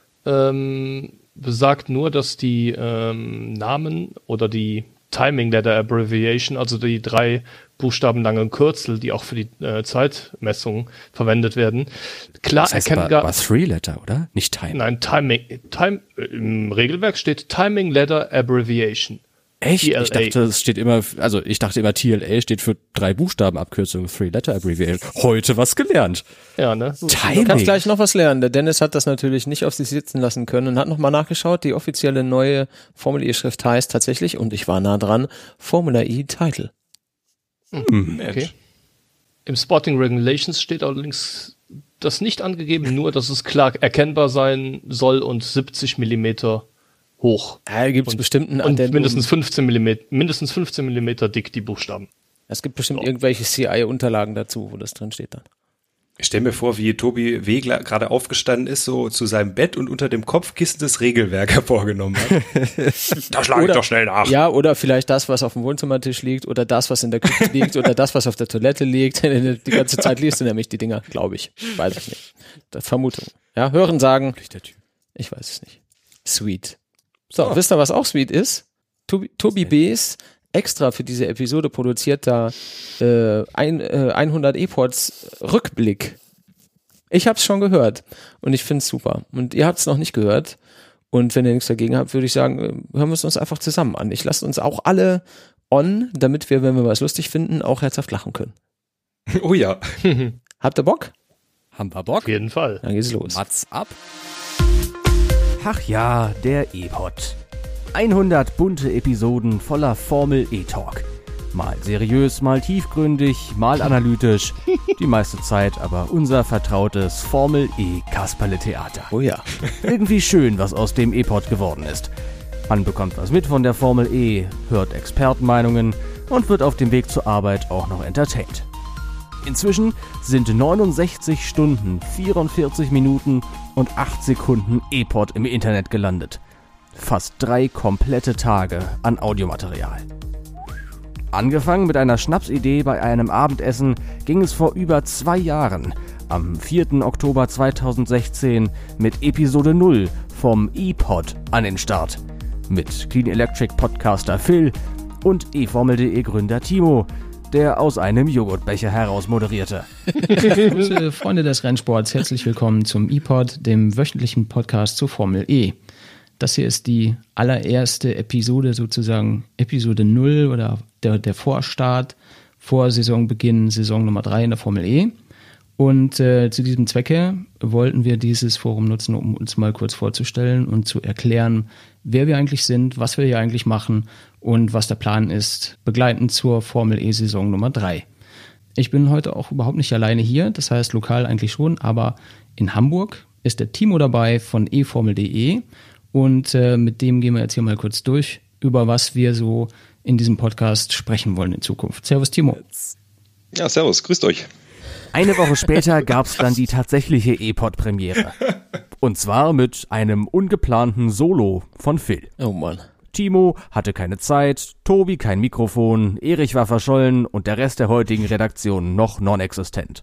besagt nur, dass die Namen oder die Timing Letter Abbreviation, also die 3 Buchstaben langen Kürzel, die auch für die Zeitmessung verwendet werden, klar Das heißt erkennbar. war 3-Letter, oder? Nicht Time. Nein, im Regelwerk steht Timing Letter Abbreviation. Echt? TLA. Ich dachte, es steht immer, TLA steht für 3 Buchstabenabkürzung, 3-Letter Abbreviation. Heute was gelernt. Ja, ne? Du Timing. kannst gleich noch was lernen. Der Dennis hat das natürlich nicht auf sich sitzen lassen können und hat nochmal nachgeschaut. Die offizielle neue Formel E-Schrift heißt tatsächlich, und ich war nah dran, Formula E Title. Okay. Im Sporting Regulations steht allerdings das nicht angegeben, nur dass es klar erkennbar sein soll und 70 Millimeter hoch. Da gibt es bestimmt ein Und Addendum. mindestens 15 Millimeter dick die Buchstaben. Es gibt bestimmt irgendwelche CI-Unterlagen dazu, wo das drin steht dann. Ich stelle mir vor, wie Tobi Wegler gerade aufgestanden ist, so zu seinem Bett und unter dem Kopfkissen das Regelwerk hervorgenommen hat. Da schlage ich Oder- doch schnell nach. Ja, oder vielleicht das, was auf dem Wohnzimmertisch liegt, oder das, was in der Küche liegt, oder das, was auf der Toilette liegt. Die ganze Zeit liest du nämlich die Dinger, glaube ich. Weiß ich nicht. Vermutung. Ja, hören, sagen. Der Typ. Ich weiß es nicht. Sweet. So, wisst ihr, was auch sweet ist? Tobi B's extra für diese Episode produziert da 100 E-Ports Rückblick. Ich hab's schon gehört und ich find's super. Und ihr habt's noch nicht gehört. Und wenn ihr nichts dagegen habt, würde ich sagen, hören wir es uns einfach zusammen an. Ich lasse uns auch alle on, damit wir, wenn wir was lustig finden, auch herzhaft lachen können. Oh ja. Habt ihr Bock? Haben wir Bock? Auf jeden Fall. Dann geht's los. Mats ab. Ach ja, der E-Pod. 100 bunte Episoden voller Formel E-Talk. Mal seriös, mal tiefgründig, mal analytisch. Die meiste Zeit aber unser vertrautes Formel E-Kasperle-Theater. Oh ja. Irgendwie schön, was aus dem E-Pod geworden ist. Man bekommt was mit von der Formel E, hört Expertenmeinungen und wird auf dem Weg zur Arbeit auch noch entertained. Inzwischen sind 69 Stunden, 44 Minuten und 8 Sekunden E-Pod im Internet gelandet. Fast 3 komplette Tage an Audiomaterial. Angefangen mit einer Schnapsidee bei einem Abendessen ging es vor über 2 Jahren, am 4. Oktober 2016, mit Episode 0 vom E-Pod an den Start. Mit Clean Electric Podcaster Phil und eFormel.de Gründer Timo, der aus einem Joghurtbecher heraus moderierte. Grüße, Freunde des Rennsports, herzlich willkommen zum E-Pod, dem wöchentlichen Podcast zur Formel E. Das hier ist die allererste Episode, sozusagen Episode 0 oder der Vorstart vor Saisonbeginn, Saison Nummer 3 in der Formel E. Und zu diesem Zwecke wollten wir dieses Forum nutzen, um uns mal kurz vorzustellen und zu erklären, wer wir eigentlich sind, was wir hier eigentlich machen und was der Plan ist, begleitend zur Formel E-Saison Nummer 3. Ich bin heute auch überhaupt nicht alleine hier, das heißt lokal eigentlich schon, aber in Hamburg ist der Timo dabei von eFormel.de und mit dem gehen wir jetzt hier mal kurz durch, über was wir so in diesem Podcast sprechen wollen in Zukunft. Servus Timo. Ja, servus, grüßt euch. Eine Woche später gab's dann die tatsächliche E-Pod-Premiere. Und zwar mit einem ungeplanten Solo von Phil. Oh Mann. Timo hatte keine Zeit, Tobi kein Mikrofon, Erich war verschollen und der Rest der heutigen Redaktion noch non-existent.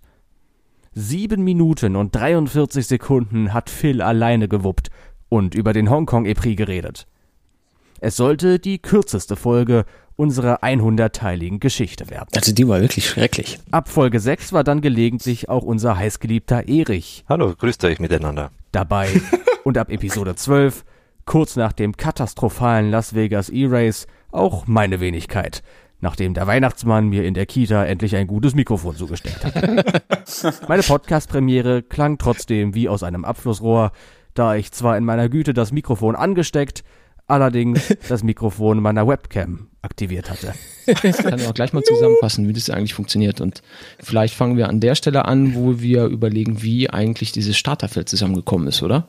7 Minuten und 43 Sekunden hat Phil alleine gewuppt und über den Hongkong-Epris geredet. Es sollte die kürzeste Folge unserer 100-teiligen Geschichte werden. Also die war wirklich schrecklich. Ab Folge 6 war dann gelegentlich auch unser heißgeliebter Erich Hallo, grüßt euch miteinander. dabei und ab Episode 12, kurz nach dem katastrophalen Las Vegas E-Race, auch meine Wenigkeit, nachdem der Weihnachtsmann mir in der Kita endlich ein gutes Mikrofon zugestellt hat. Meine Podcast-Premiere klang trotzdem wie aus einem Abflussrohr, da ich zwar in meiner Güte das Mikrofon angesteckt, allerdings das Mikrofon meiner Webcam aktiviert hatte. Ich kann auch gleich mal zusammenfassen, wie das eigentlich funktioniert. Und vielleicht fangen wir an der Stelle an, wo wir überlegen, wie eigentlich dieses Starterfeld zusammengekommen ist, oder?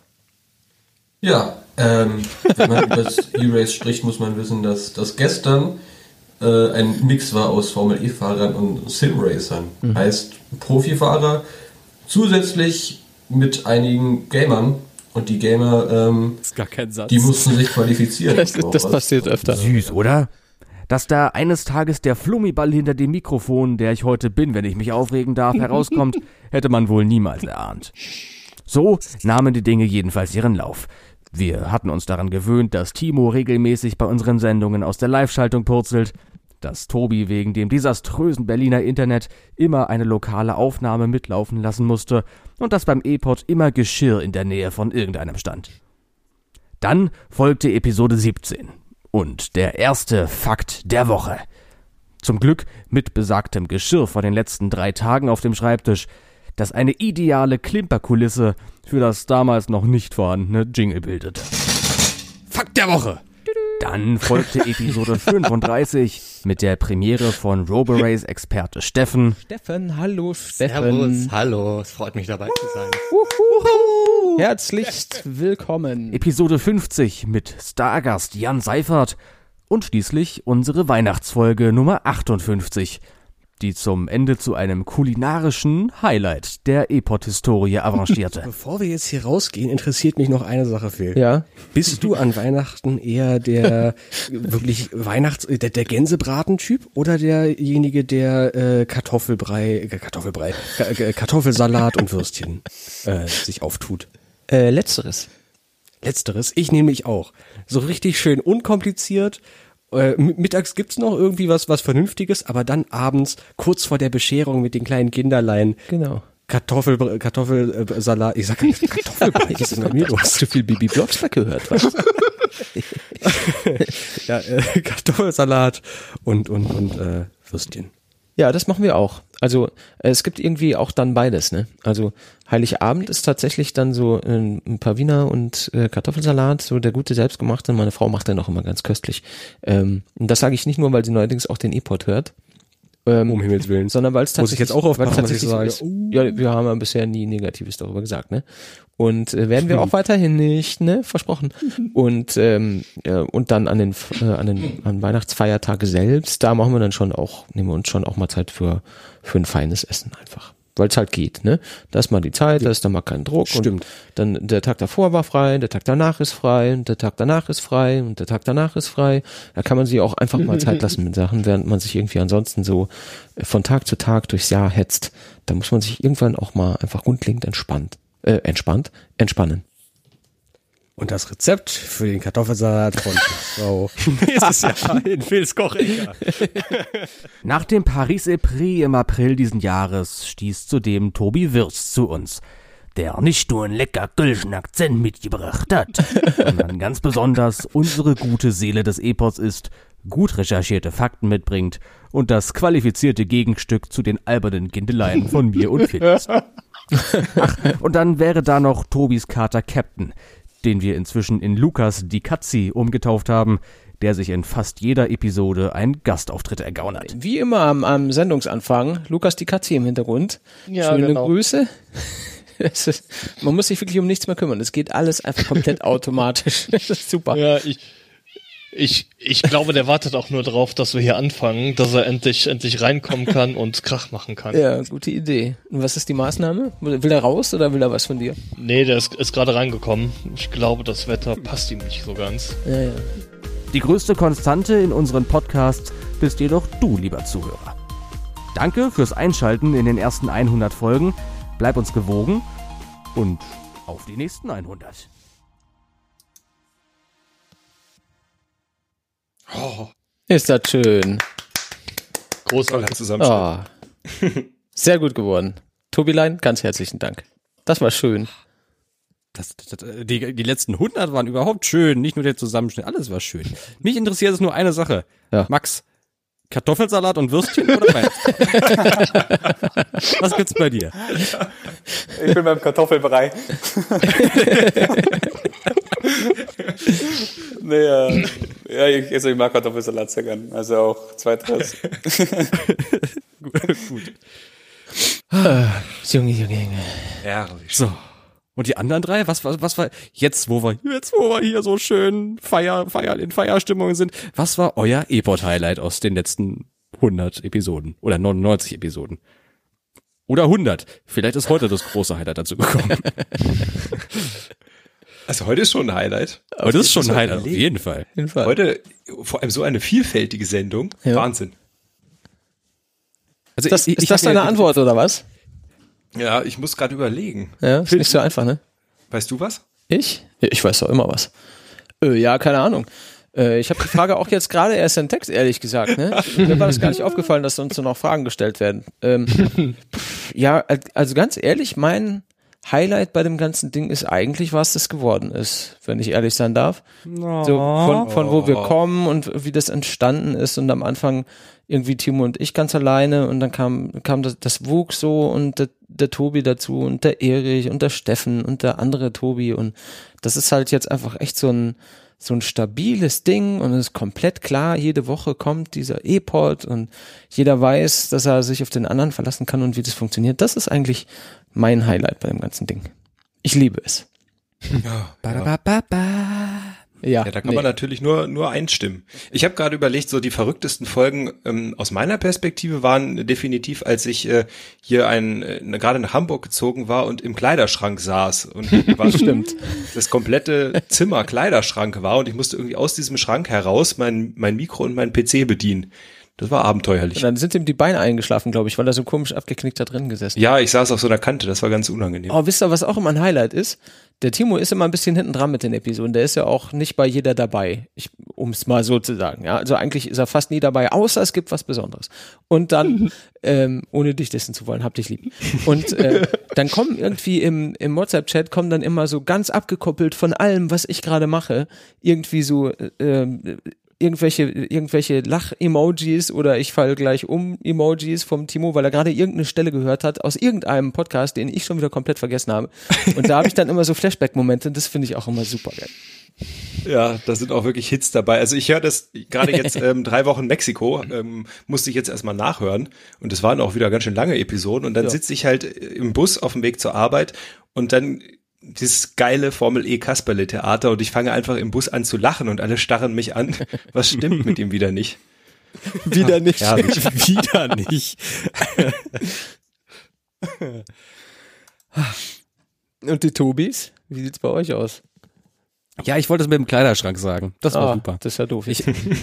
Ja, wenn man über das E-Race spricht, muss man wissen, dass das gestern ein Mix war aus Formel-E-Fahrern und Sim-Racern. Heißt Profifahrer zusätzlich mit einigen Gamern. Und die Gamer, Das ist gar kein Satz. die mussten sich qualifizieren. Das passiert öfter. Süß, oder? Dass da eines Tages der Flummiball hinter dem Mikrofon, der ich heute bin, wenn ich mich aufregen darf, herauskommt, hätte man wohl niemals erahnt. So nahmen die Dinge jedenfalls ihren Lauf. Wir hatten uns daran gewöhnt, dass Timo regelmäßig bei unseren Sendungen aus der Live-Schaltung purzelt, dass Tobi wegen dem desaströsen Berliner Internet immer eine lokale Aufnahme mitlaufen lassen musste und dass beim E-Pod immer Geschirr in der Nähe von irgendeinem stand. Dann folgte Episode 17 und der erste Fakt der Woche. Zum Glück mit besagtem Geschirr von den letzten 3 Tagen auf dem Schreibtisch, das eine ideale Klimperkulisse für das damals noch nicht vorhandene Jingle bildet. Fakt der Woche! Dann folgte Episode 35 mit der Premiere von Roborace-Experte Steffen. Steffen, hallo Steffen. Servus, hallo, es freut mich dabei zu sein. Herzlichst willkommen. Episode 50 mit Stargast Jan Seifert und schließlich unsere Weihnachtsfolge Nummer 58, die zum Ende zu einem kulinarischen Highlight der E-Pod-Historie avancierte. Bevor wir jetzt hier rausgehen, interessiert mich noch eine Sache, Phil. Ja. Bist du an Weihnachten eher der wirklich der Gänsebraten-Typ oder derjenige, der Kartoffelsalat und Würstchen sich auftut? Letzteres. Letzteres, ich nehme mich auch. So richtig schön unkompliziert. Mittags gibt's noch irgendwie was Vernünftiges, aber dann abends, kurz vor der Bescherung mit den kleinen Kinderlein, Genau. Kartoffelsalat, ich sag Kartoffelbrei, was ist denn bei mir los? Hast du viel Bibi Blocksberg gehört, was? Ja, Kartoffelsalat und Würstchen. Ja, das machen wir auch. Also es gibt irgendwie auch dann beides, ne? Also Heiligabend ist tatsächlich dann so ein paar Wiener und Kartoffelsalat, so der gute selbstgemachte. Meine Frau macht den auch immer ganz köstlich. Und das sage ich nicht nur, weil sie neuerdings auch den E-Pod hört, Um Himmels Willen. Sondern weil es tatsächlich... Muss ich jetzt auch aufpassen, was ich sage. Ja, wir haben ja bisher nie Negatives darüber gesagt, ne? Und werden wir auch weiterhin nicht, ne? Versprochen. Und dann an Weihnachtsfeiertage selbst, da nehmen wir uns schon auch mal Zeit für ein feines Essen einfach. Weil es halt geht, ne? Da ist mal die Zeit, da ist dann mal kein Druck. Stimmt. Und dann der Tag davor war frei, der Tag danach ist frei, und der Tag danach ist frei und der Tag danach ist frei. Da kann man sich auch einfach mal Zeit lassen mit Sachen, während man sich irgendwie ansonsten so von Tag zu Tag durchs Jahr hetzt. Da muss man sich irgendwann auch mal einfach grundlegend entspannen. Und das Rezept für den Kartoffelsalat von Frau nächstes Jahr in Phils Kochecker. Nach dem Paris-Epris im April diesen Jahres stieß zudem Tobi Wirst zu uns, der nicht nur einen lecker kölschen Akzent mitgebracht hat, sondern ganz besonders unsere gute Seele des Epos ist, gut recherchierte Fakten mitbringt und das qualifizierte Gegenstück zu den albernen Kindeleien von mir und Phils. Ach, und dann wäre da noch Tobis Kater Captain, den wir inzwischen in Lukas Di Cazzi umgetauft haben, der sich in fast jeder Episode einen Gastauftritt ergaunert. Wie immer am Sendungsanfang, Lukas Di Cazzi im Hintergrund. Ja, schöne genau. Grüße. Man muss sich wirklich um nichts mehr kümmern. Es geht alles einfach komplett automatisch. Das ist super. Ja, ich glaube, der wartet auch nur drauf, dass wir hier anfangen, dass er endlich reinkommen kann und Krach machen kann. Ja, gute Idee. Und was ist die Maßnahme? Will er raus oder will er was von dir? Nee, der ist gerade reingekommen. Ich glaube, das Wetter passt ihm nicht so ganz. Ja. Die größte Konstante in unseren Podcasts bist jedoch du, lieber Zuhörer. Danke fürs Einschalten in den ersten 100 Folgen. Bleib uns gewogen und auf die nächsten 100. Oh, Ist das schön. toller Zusammenschnitt. Oh. Sehr gut geworden. Tobilein, ganz herzlichen Dank. Das war schön. Die letzten 100 waren überhaupt schön, nicht nur der Zusammenschnitt, alles war schön. Mich interessiert es nur eine Sache. Ja. Max, Kartoffelsalat und Würstchen oder Reis? Was gibt's bei dir? Ich bin beim Kartoffelbrei. Ich mag Kartoffelsalat sehr gern. Also auch zweiteres. Gut. Junge. Herrlich. So. Und die anderen drei, was war, jetzt wo wir hier so schön in Feierstimmung sind, was war euer E-Port-Highlight aus den letzten 100 Episoden oder 99 Episoden? Oder 100. Vielleicht ist heute das große Highlight dazu gekommen. Also heute ist schon ein Highlight. Aber das ist schon ein Highlight, auf jeden Fall. Heute vor allem so eine vielfältige Sendung. Ja. Wahnsinn. Also Ist das deine Antwort oder was? Ja, ich muss gerade überlegen. Ja, ist nicht so einfach, ne? Weißt du was? Ich? Ich weiß doch immer was. Ja, keine Ahnung. Ich habe die Frage auch jetzt gerade erst entdeckt, ehrlich gesagt. Ne? Mir war das gar nicht aufgefallen, dass uns so noch Fragen gestellt werden. Ja, also ganz ehrlich, mein Highlight bei dem ganzen Ding ist eigentlich, was das geworden ist, wenn ich ehrlich sein darf. No. So von wo wir kommen und wie das entstanden ist und am Anfang irgendwie Timo und ich ganz alleine und dann kam das wuchs so und der Tobi dazu und der Erich und der Steffen und der andere Tobi und das ist halt jetzt einfach echt so ein stabiles Ding und es ist komplett klar, jede Woche kommt dieser E-Pod und jeder weiß, dass er sich auf den anderen verlassen kann und wie das funktioniert. Das ist eigentlich mein Highlight bei dem ganzen Ding. Ich liebe es. Ja, da kann man natürlich nur einstimmen. Ich habe gerade überlegt, so die verrücktesten Folgen aus meiner Perspektive waren definitiv, als ich hier gerade nach Hamburg gezogen war und im Kleiderschrank saß und Stimmt. das komplette Zimmer Kleiderschrank war und ich musste irgendwie aus diesem Schrank heraus mein Mikro und meinen PC bedienen. Das war abenteuerlich. Und dann sind ihm die Beine eingeschlafen, glaube ich, weil er so komisch abgeknickt da drin gesessen hat. Ja, ich saß auf so einer Kante, das war ganz unangenehm. Oh, wisst ihr, was auch immer ein Highlight ist? Der Timo ist immer ein bisschen hinten dran mit den Episoden. Der ist ja auch nicht bei jeder dabei, um es mal so zu sagen. Ja, also eigentlich ist er fast nie dabei, außer es gibt was Besonderes. Und dann, ohne dich dissen zu wollen, hab dich lieb. Und dann kommen irgendwie im WhatsApp-Chat kommen dann immer so ganz abgekoppelt von allem, was ich gerade mache, irgendwie so irgendwelche Lach-Emojis oder ich fall gleich um Emojis vom Timo, weil er gerade irgendeine Stelle gehört hat aus irgendeinem Podcast, den ich schon wieder komplett vergessen habe. Und da habe ich dann immer so Flashback-Momente, das finde ich auch immer super geil. Ja, da sind auch wirklich Hits dabei. Also ich höre das gerade jetzt 3 Wochen Mexiko, musste ich jetzt erstmal nachhören und es waren auch wieder ganz schön lange Episoden und dann sitze ich halt im Bus auf dem Weg zur Arbeit und dann dieses geile Formel-E-Kasperle-Theater und ich fange einfach im Bus an zu lachen und alle starren mich an. Was stimmt mit ihm wieder nicht? Wieder nicht. Ja, wieder nicht. Und die Tobis? Wie sieht's bei euch aus? Ja, ich wollte es mit dem Kleiderschrank sagen. Das war super. Das ist ja doof.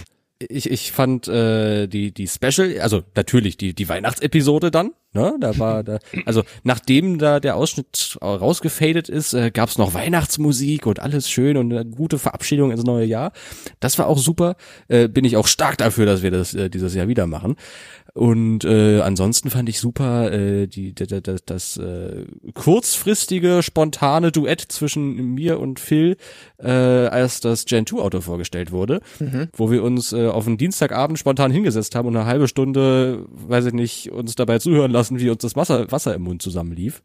Ich fand die Special, also natürlich die Weihnachtsepisode dann, ne? Also nachdem da der Ausschnitt rausgefadet ist, gab's noch Weihnachtsmusik und alles schön und eine gute Verabschiedung ins neue Jahr. Das war auch super. Bin ich auch stark dafür, dass wir das dieses Jahr wieder machen. Und ansonsten fand ich super das kurzfristige, spontane Duett zwischen mir und Phil, als das Gen 2 Auto vorgestellt wurde, wo wir uns auf einen Dienstagabend spontan hingesetzt haben und eine halbe Stunde, weiß ich nicht, uns dabei zuhören lassen, wie uns das Wasser im Mund zusammenlief.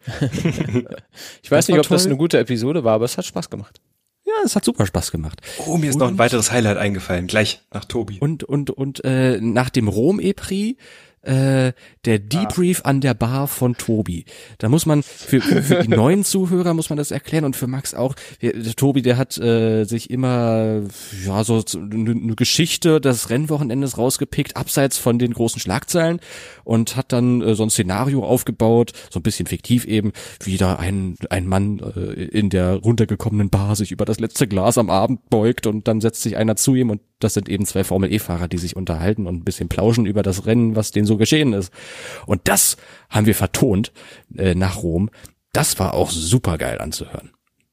Ich weiß nicht, ob das eine gute Episode war, aber es hat Spaß gemacht. Ja, es hat super Spaß gemacht. Oh, mir ist noch ein weiteres Highlight eingefallen, gleich nach Tobi. Und nach dem Rom-E-Prix der Debrief an der Bar von Tobi. Da muss man, für die neuen Zuhörer muss man das erklären und für Max auch. Der Tobi, der hat sich immer so eine Geschichte des Rennwochenendes rausgepickt, abseits von den großen Schlagzeilen und hat dann so ein Szenario aufgebaut, so ein bisschen fiktiv eben, wie da ein Mann in der runtergekommenen Bar sich über das letzte Glas am Abend beugt und dann setzt sich einer zu ihm und das sind eben 2 Formel-E-Fahrer, die sich unterhalten und ein bisschen plauschen über das Rennen, was denen so geschehen ist. Und das haben wir vertont nach Rom. Das war auch super geil anzuhören.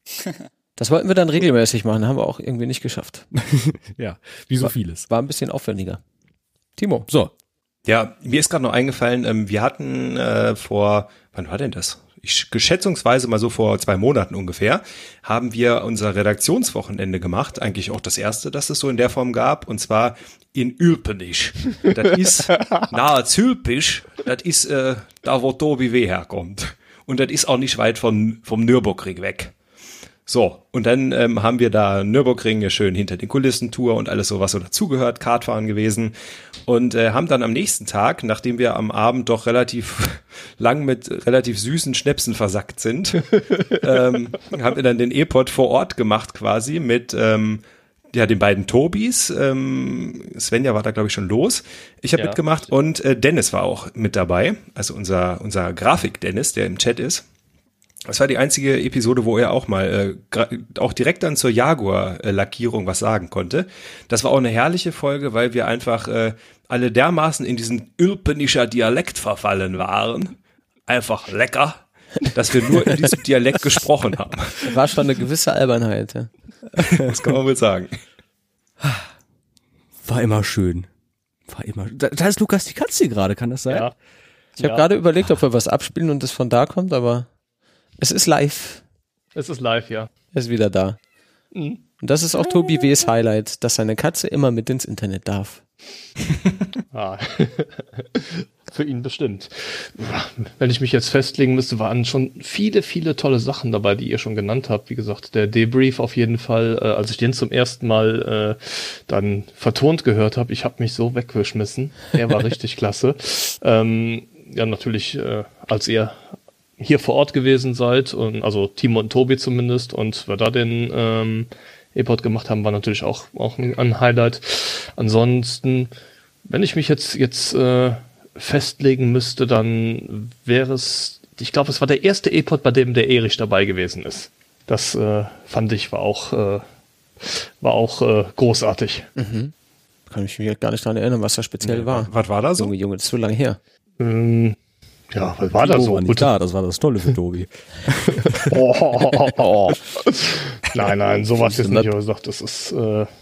Das wollten wir dann regelmäßig machen, haben wir auch irgendwie nicht geschafft. Ja, wie so vieles. War ein bisschen aufwendiger. Timo. So. Ja, mir ist gerade noch eingefallen, wir hatten wann war denn das? Schätzungsweise mal so vor 2 Monaten ungefähr, haben wir unser Redaktionswochenende gemacht, eigentlich auch das erste, das es so in der Form gab, und zwar in Ülpenisch. Das ist nahe Zülpich, das ist da, wo Tobi W. herkommt. Und das ist auch nicht weit vom Nürburgring weg. So, und dann haben wir da Nürburgring schön hinter den Kulissen Tour und alles so, was so dazugehört, Kartfahren gewesen und haben dann am nächsten Tag, nachdem wir am Abend doch relativ lang mit relativ süßen Schnäpsen versackt sind, haben wir dann den E-Pod vor Ort gemacht quasi mit den beiden Tobis. Svenja war da, glaube ich, schon los. Ich habe mitgemacht und Dennis war auch mit dabei, also unser Grafik-Dennis, der im Chat ist. Das war die einzige Episode, wo er auch mal auch direkt dann zur Jaguar-Lackierung was sagen konnte. Das war auch eine herrliche Folge, weil wir einfach alle dermaßen in diesen Ülpenischer Dialekt verfallen waren. Einfach lecker, dass wir nur in diesem Dialekt gesprochen haben. War schon eine gewisse Albernheit. Ja. Das kann man wohl sagen. War immer schön. Da ist Lukas die Katze gerade, kann das sein? Ja. Ich habe gerade überlegt, ob wir was abspielen und das von da kommt, aber es ist live. Es ist live, ja. Er ist wieder da. Und das ist auch Tobi W.'s Highlight, dass seine Katze immer mit ins Internet darf. Für ihn bestimmt. Wenn ich mich jetzt festlegen müsste, waren schon viele, viele tolle Sachen dabei, die ihr schon genannt habt. Wie gesagt, der Debrief auf jeden Fall, als ich den zum ersten Mal dann vertont gehört habe, ich habe mich so weggeschmissen. Der war richtig klasse. Ja, natürlich, als ihr hier vor Ort gewesen seid, und also Timo und Tobi zumindest, und wir da den E-Pod gemacht haben, war natürlich auch ein Highlight. Ansonsten, wenn ich mich jetzt festlegen müsste, dann wäre es, ich glaube, es war der erste E-Pod, bei dem der Erich dabei gewesen ist. Das fand ich war auch großartig. Mhm. Kann ich mich gar nicht daran erinnern, was da speziell war. Was war da so? Junge, das ist so lange her. Ja, was war da so? War nicht klar, das war das Tolle für Tobi. Nein, sowas jetzt nicht. Aber gesagt, das ist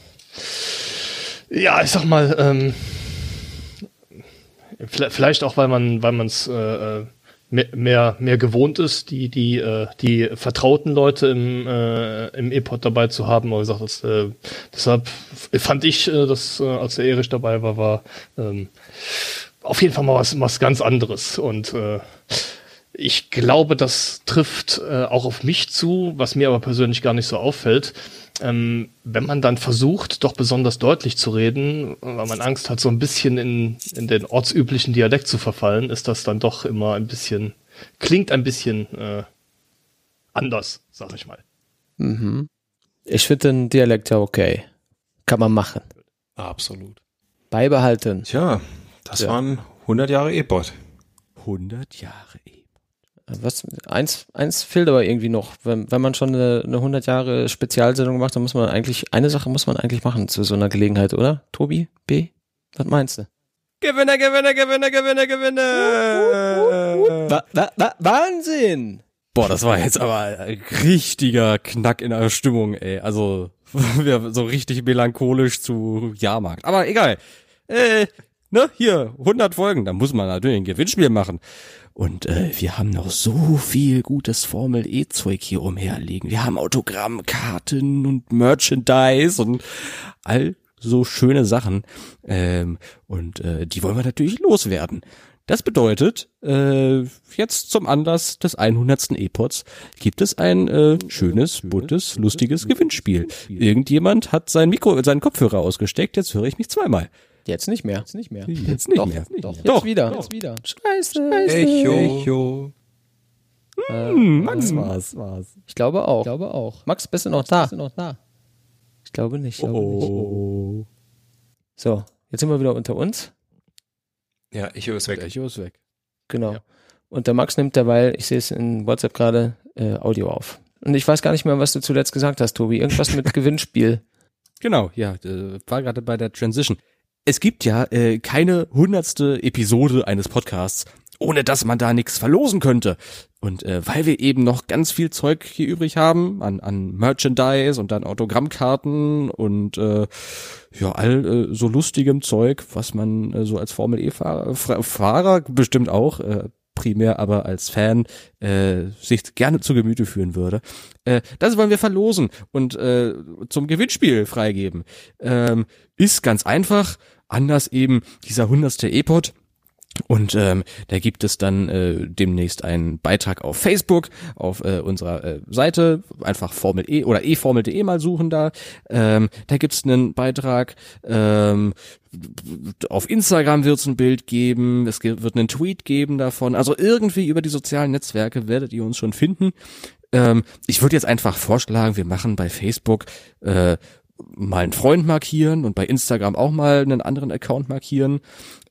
ja, ich sag mal, vielleicht auch, weil man es mehr gewohnt ist, die vertrauten Leute im E-Pod dabei zu haben. Aber wie gesagt, deshalb fand ich, dass als der Erich dabei war auf jeden Fall mal was ganz anderes. Und ich glaube, das trifft auch auf mich zu, was mir aber persönlich gar nicht so auffällt. Wenn man dann versucht, doch besonders deutlich zu reden, weil man Angst hat, so ein bisschen in den ortsüblichen Dialekt zu verfallen, ist das dann doch immer klingt ein bisschen anders, sag ich mal. Mhm. Ich finde den Dialekt ja okay. Kann man machen. Absolut. Beibehalten. Tja, das waren 100 Jahre E-Pod. 100 Jahre E-Pod. Was, eins fehlt aber irgendwie noch. Wenn man schon eine 100 Jahre Spezialsendung macht, dann eine Sache muss man eigentlich machen zu so einer Gelegenheit, oder? Tobi? B? Was meinst du? Gewinner! Wahnsinn! Boah, das war jetzt aber ein richtiger Knack in der Stimmung, ey. Also, wir so richtig melancholisch zu Jahrmarkt. Aber egal. Hier, 100 Folgen, da muss man natürlich ein Gewinnspiel machen. Und wir haben noch so viel gutes Formel-E-Zeug hier umherliegen. Wir haben Autogrammkarten und Merchandise und all so schöne Sachen. Und die wollen wir natürlich loswerden. Das bedeutet, jetzt zum Anlass des 100. E-Pods gibt es ein schönes, buntes, lustiges Gewinnspiel. Irgendjemand hat seinen Kopfhörer ausgesteckt, jetzt höre ich mich zweimal. Jetzt nicht mehr. Jetzt nicht mehr. Jetzt wieder. Scheiße. Echo. Max war's. Ich glaube auch. Max, bist du noch da? Ich glaube nicht. So, jetzt sind wir wieder unter uns. Ja, Echo ist weg. Genau. Ja. Und der Max nimmt derweil, ich sehe es in WhatsApp gerade, Audio auf. Und ich weiß gar nicht mehr, was du zuletzt gesagt hast, Tobi. Irgendwas mit Gewinnspiel. Genau, ja, war gerade bei der Transition. Es gibt ja keine 100. Episode eines Podcasts, ohne dass man da nichts verlosen könnte. Und weil wir eben noch ganz viel Zeug hier übrig haben an Merchandise und dann Autogrammkarten und all so lustigem Zeug, was man so als Formel-E-Fahrer bestimmt auch primär aber als Fan sich gerne zu Gemüte führen würde. Das wollen wir verlosen und zum Gewinnspiel freigeben. Ist ganz einfach, anders eben dieser 100. E-Pod. Und da gibt es dann demnächst einen Beitrag auf Facebook, auf unserer Seite, einfach Formel E oder eFormel.de mal suchen da. Da gibt's einen Beitrag, auf Instagram wird's ein Bild geben, es wird einen Tweet geben davon. Also irgendwie über die sozialen Netzwerke werdet ihr uns schon finden. Ich würde jetzt einfach vorschlagen, wir machen bei Facebook mal einen Freund markieren und bei Instagram auch mal einen anderen Account markieren.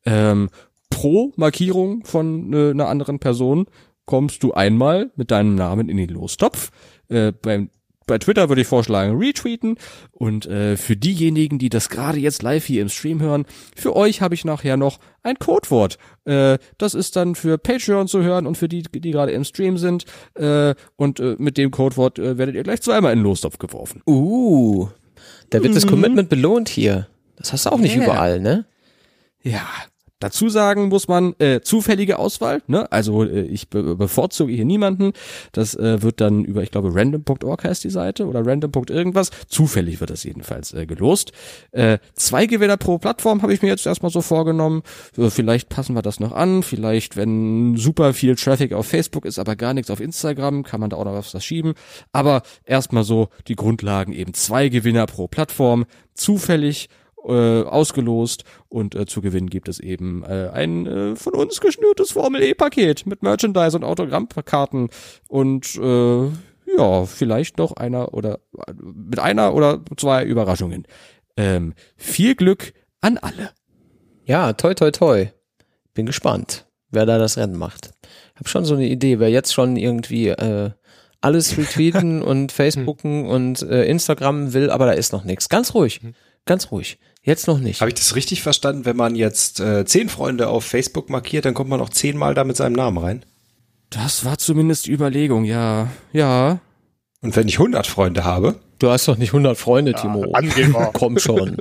Pro Markierung von einer anderen Person kommst du einmal mit deinem Namen in den Lostopf. Bei Twitter würde ich vorschlagen, retweeten. Und für diejenigen, die das gerade jetzt live hier im Stream hören, für euch habe ich nachher noch ein Codewort. Das ist dann für Patreon zu hören und für die gerade im Stream sind. Und mit dem Codewort werdet ihr gleich zweimal in den Lostopf geworfen. Da wird das Commitment belohnt hier. Das hast du auch nicht überall, ne? Ja. Dazu sagen muss man, zufällige Auswahl, ne? Also ich bevorzuge hier niemanden. Das wird dann über, ich glaube, random.org heißt die Seite oder random. Irgendwas. Zufällig wird das jedenfalls gelost. 2 Gewinner pro Plattform habe ich mir jetzt erstmal so vorgenommen. Vielleicht passen wir das noch an. Vielleicht, wenn super viel Traffic auf Facebook ist, aber gar nichts auf Instagram, kann man da auch noch was schieben. Aber erstmal so die Grundlagen eben 2 Gewinner pro Plattform. Zufällig ausgelost und zu gewinnen gibt es eben ein von uns geschnürtes Formel-E-Paket mit Merchandise und Autogrammkarten und vielleicht noch einer oder 2 Überraschungen. Viel Glück an alle. Ja, toi toi toi. Bin gespannt, wer da das Rennen macht. Ich habe schon so eine Idee, wer jetzt schon irgendwie alles retweeten und Facebooken und Instagram will, aber da ist noch nichts. Ganz ruhig. Jetzt noch nicht. Habe ich das richtig verstanden? Wenn man jetzt 10 Freunde auf Facebook markiert, dann kommt man noch 10-mal da mit seinem Namen rein? Das war zumindest die Überlegung, ja. Ja. Und wenn ich 100 Freunde habe? Du hast doch nicht 100 Freunde, Timo. Angeber. Komm schon.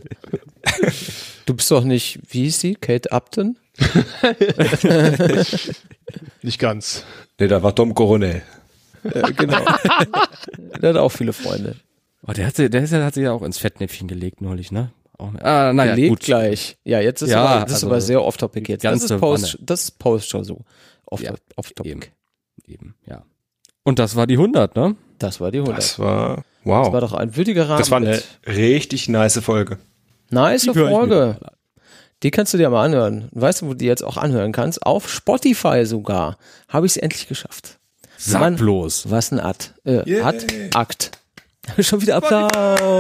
Du bist doch nicht, wie hieß sie? Kate Upton? Nicht ganz. Nee, da war Tom Coronel. Genau. Der hat auch viele Freunde. Oh, der hat sich ja auch ins Fettnäpfchen gelegt neulich, ne? Naja, gelegt gut. Gleich. Ja, jetzt ist Ja, das ist also aber sehr off-topic jetzt. Das ist Post-Show so. Off-topic. Eben, ja. Und das war die 100, ne? Das war die 100. Das war, wow. Das war doch ein würdiger Rahmen. Das war eine richtig nice Folge. Nice Folge. Die kannst du dir mal anhören. Weißt du, wo du die jetzt auch anhören kannst? Auf Spotify sogar. Habe ich es endlich geschafft. Sag Mann, bloß. Was ein Akt. Akt. Schon wieder Applaus.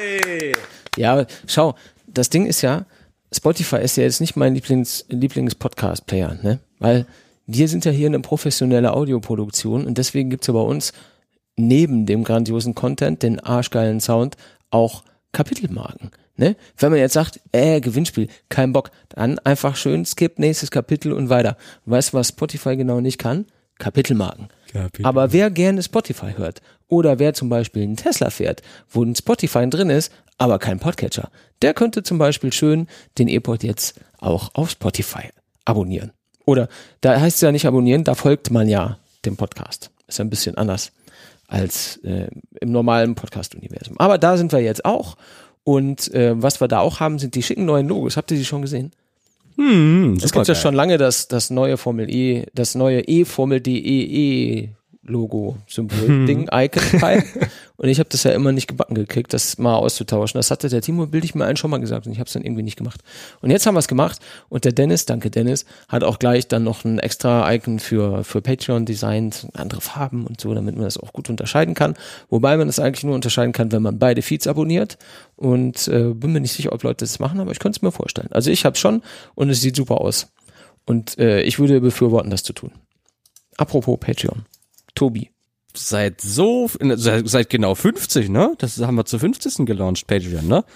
Ja, schau, das Ding ist ja, Spotify ist ja jetzt nicht mein Lieblings-Podcast-Player, ne? Weil wir sind ja hier eine professionelle Audioproduktion und deswegen gibt's ja bei uns neben dem grandiosen Content, den arschgeilen Sound, auch Kapitelmarken. Ne? Wenn man jetzt sagt, Gewinnspiel, kein Bock, dann einfach schön skip, nächstes Kapitel und weiter. Und weißt du, was Spotify genau nicht kann? Kapitelmarken. Aber wer gerne Spotify hört oder wer zum Beispiel einen Tesla fährt, wo ein Spotify drin ist, aber kein Podcatcher, der könnte zum Beispiel schön den E-Pod jetzt auch auf Spotify abonnieren. Oder da heißt es ja nicht abonnieren, da folgt man ja dem Podcast. Ist ja ein bisschen anders als im normalen Podcast-Universum. Aber da sind wir jetzt auch. Und was wir da auch haben, sind die schicken neuen Logos. Habt ihr die schon gesehen? Es gibt ja schon lange das neue Formel E, das neue E-Formel DEE Logo, Symbol, Ding, Icon-Teil. Und ich habe das ja immer nicht gebacken gekriegt, das mal auszutauschen. Das hatte der Timo, bilde ich mir einen schon mal gesagt und ich habe es dann irgendwie nicht gemacht. Und jetzt haben wir es gemacht und der Dennis, danke Dennis, hat auch gleich dann noch ein extra Icon für Patreon designt, andere Farben und so, damit man das auch gut unterscheiden kann. Wobei man das eigentlich nur unterscheiden kann, wenn man beide Feeds abonniert. Und bin mir nicht sicher, ob Leute das machen, aber ich könnte es mir vorstellen. Also ich habe es schon und es sieht super aus. Und ich würde befürworten, das zu tun. Apropos Patreon. Tobi. Seit genau 50, ne? Das haben wir zu 50. gelauncht, Patreon, ne?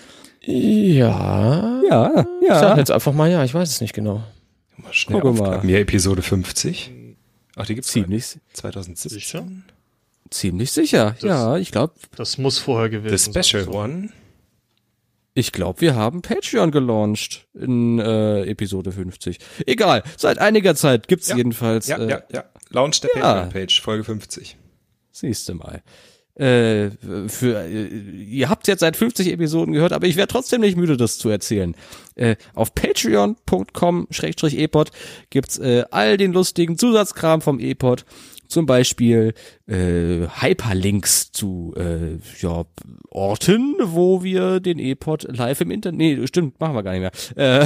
Ja. Ich sag jetzt einfach mal ja, ich weiß es nicht genau. Mal schnell aufklappen. Mir Episode 50. Ach, die gibt's ziemlich 2017. Sicher? Ziemlich sicher, ja, ich glaube. Das muss vorher gewesen sein. The Special One. Ich glaube, wir haben Patreon gelauncht in Episode 50. Egal, seit einiger Zeit gibt's jedenfalls. Ja. Launch der Patreon-Page, Folge 50. Siehste mal. Ihr habt jetzt seit 50 Episoden gehört, aber ich werde trotzdem nicht müde, das zu erzählen. Auf patreon.com/epod gibt's all den lustigen Zusatzkram vom E-Pod. Zum Beispiel Hyperlinks zu Orten, wo wir den E-Pod live im Internet... Nee, stimmt, machen wir gar nicht mehr.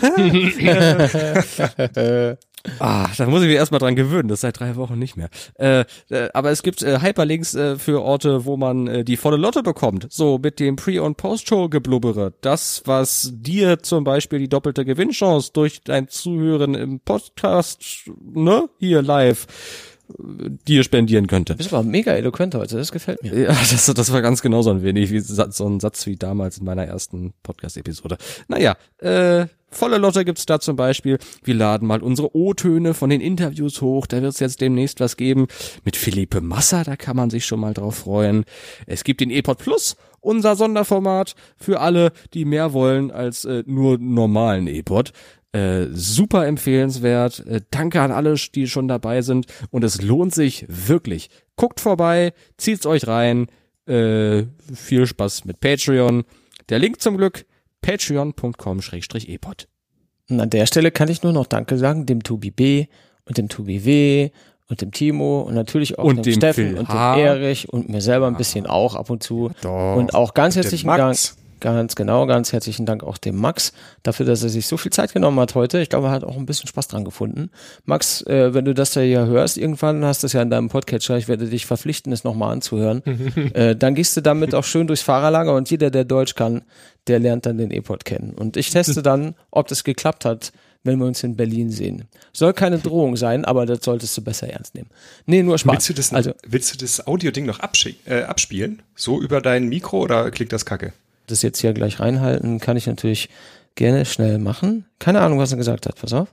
Da muss ich mich erstmal dran gewöhnen, das ist seit 3 Wochen nicht mehr. Aber es gibt Hyperlinks für Orte, wo man die volle Lotte bekommt. So mit dem Pre- und Post-Show-Geblubbere. Das, was dir zum Beispiel die doppelte Gewinnchance durch dein Zuhören im Podcast, ne, hier live, dir spendieren könnte. Du bist aber mega eloquent heute, das gefällt mir. Ja, das war ganz genau so ein wenig wie so ein Satz wie damals in meiner ersten Podcast-Episode. Naja, volle Lotte gibt's da zum Beispiel. Wir laden mal unsere O-Töne von den Interviews hoch. Da wird's jetzt demnächst was geben mit Philippe Massa, da kann man sich schon mal drauf freuen. Es gibt den E-Pod Plus, unser Sonderformat für alle, die mehr wollen als nur normalen E-Pod. Super empfehlenswert. Danke an alle, die schon dabei sind. Und es lohnt sich wirklich. Guckt vorbei, zieht's euch rein. Viel Spaß mit Patreon. Der Link zum Glück, patreon.com/epod. Und an der Stelle kann ich nur noch Danke sagen, dem Tobi B. und dem Tobi W. und dem Timo und natürlich auch und dem Steffen Phil und dem H. Erich und mir selber ein bisschen auch ab und zu. Doch. Und auch ganz herzlichen Dank. Max. Ganz herzlichen Dank auch dem Max dafür, dass er sich so viel Zeit genommen hat heute. Ich glaube, er hat auch ein bisschen Spaß dran gefunden. Max, wenn du das da hier hörst, irgendwann hast du es ja in deinem Podcatcher, ich werde dich verpflichten, es nochmal anzuhören. Dann gehst du damit auch schön durchs Fahrerlager und jeder, der Deutsch kann, der lernt dann den E-Pod kennen. Und ich teste dann, ob das geklappt hat, wenn wir uns in Berlin sehen. Soll keine Drohung sein, aber das solltest du besser ernst nehmen. Nee, nur Spaß. Willst du das Audio-Ding noch abspielen? So über dein Mikro oder klingt das kacke? Das jetzt hier gleich reinhalten, kann ich natürlich gerne schnell machen. Keine Ahnung, was er gesagt hat. Pass auf.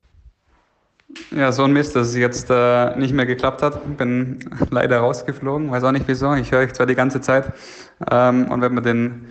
Ja, so ein Mist, dass es jetzt nicht mehr geklappt hat. Bin leider rausgeflogen, weiß auch nicht wieso. Ich höre euch zwar die ganze Zeit und werde mir den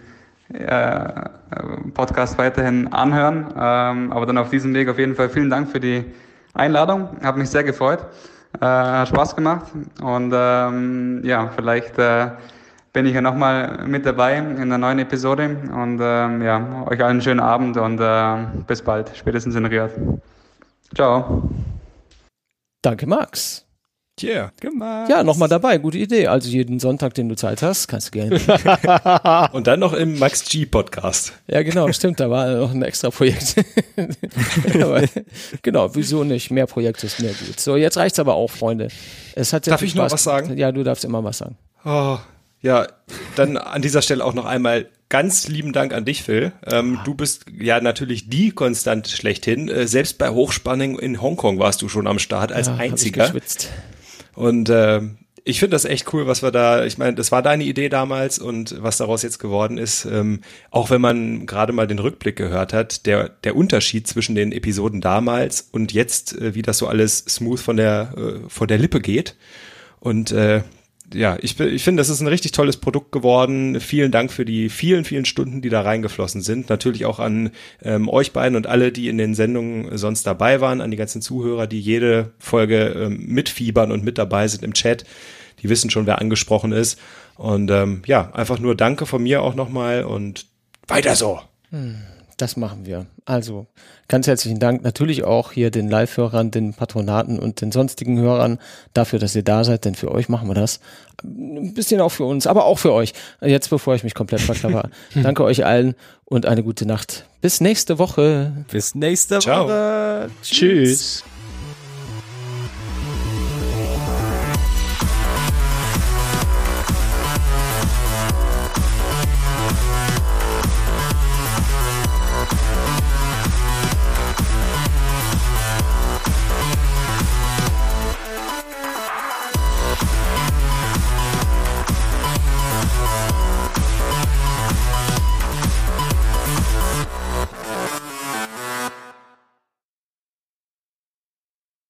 Podcast weiterhin anhören, aber dann auf diesem Weg auf jeden Fall vielen Dank für die Einladung. Habe mich sehr gefreut. Hat Spaß gemacht. Und vielleicht bin ich ja nochmal mit dabei in einer neuen Episode. Und euch allen einen schönen Abend und bis bald. Spätestens in Riyadh. Ciao. Danke, Max. Yeah. Ja, nochmal dabei, gute Idee. Also jeden Sonntag, den du Zeit hast, kannst du gerne. Und dann noch im Max G Podcast. Ja, genau, stimmt, da war noch ein extra Projekt. Aber, genau, wieso nicht? Mehr Projekte ist mehr gut. So, jetzt reicht's aber auch, Freunde. Es hat Darf ich noch was sagen? Ja, du darfst immer was sagen. Oh, ja, dann an dieser Stelle auch noch einmal ganz lieben Dank an dich, Phil. Du bist ja natürlich die Konstante schlechthin. Selbst bei Hochspannung in Hongkong warst du schon am Start als Einziger. Hab ich geschwitzt. Und ich finde das echt cool, was wir da, ich meine, das war deine Idee damals und was daraus jetzt geworden ist, auch wenn man gerade mal den Rückblick gehört hat, der Unterschied zwischen den Episoden damals und jetzt, wie das so alles smooth von der Lippe geht. Und ich finde, das ist ein richtig tolles Produkt geworden. Vielen Dank für die vielen, vielen Stunden, die da reingeflossen sind. Natürlich auch an euch beiden und alle, die in den Sendungen sonst dabei waren, an die ganzen Zuhörer, die jede Folge mitfiebern und mit dabei sind im Chat. Die wissen schon, wer angesprochen ist. Und einfach nur Danke von mir auch nochmal und weiter so. Das machen wir. Also ganz herzlichen Dank natürlich auch hier den Live-Hörern, den Patronaten und den sonstigen Hörern dafür, dass ihr da seid, denn für euch machen wir das. Ein bisschen auch für uns, aber auch für euch. Jetzt, bevor ich mich komplett verklapper. Danke euch allen und eine gute Nacht. Bis nächste Woche. Bis nächste Ciao. Woche. Tschüss.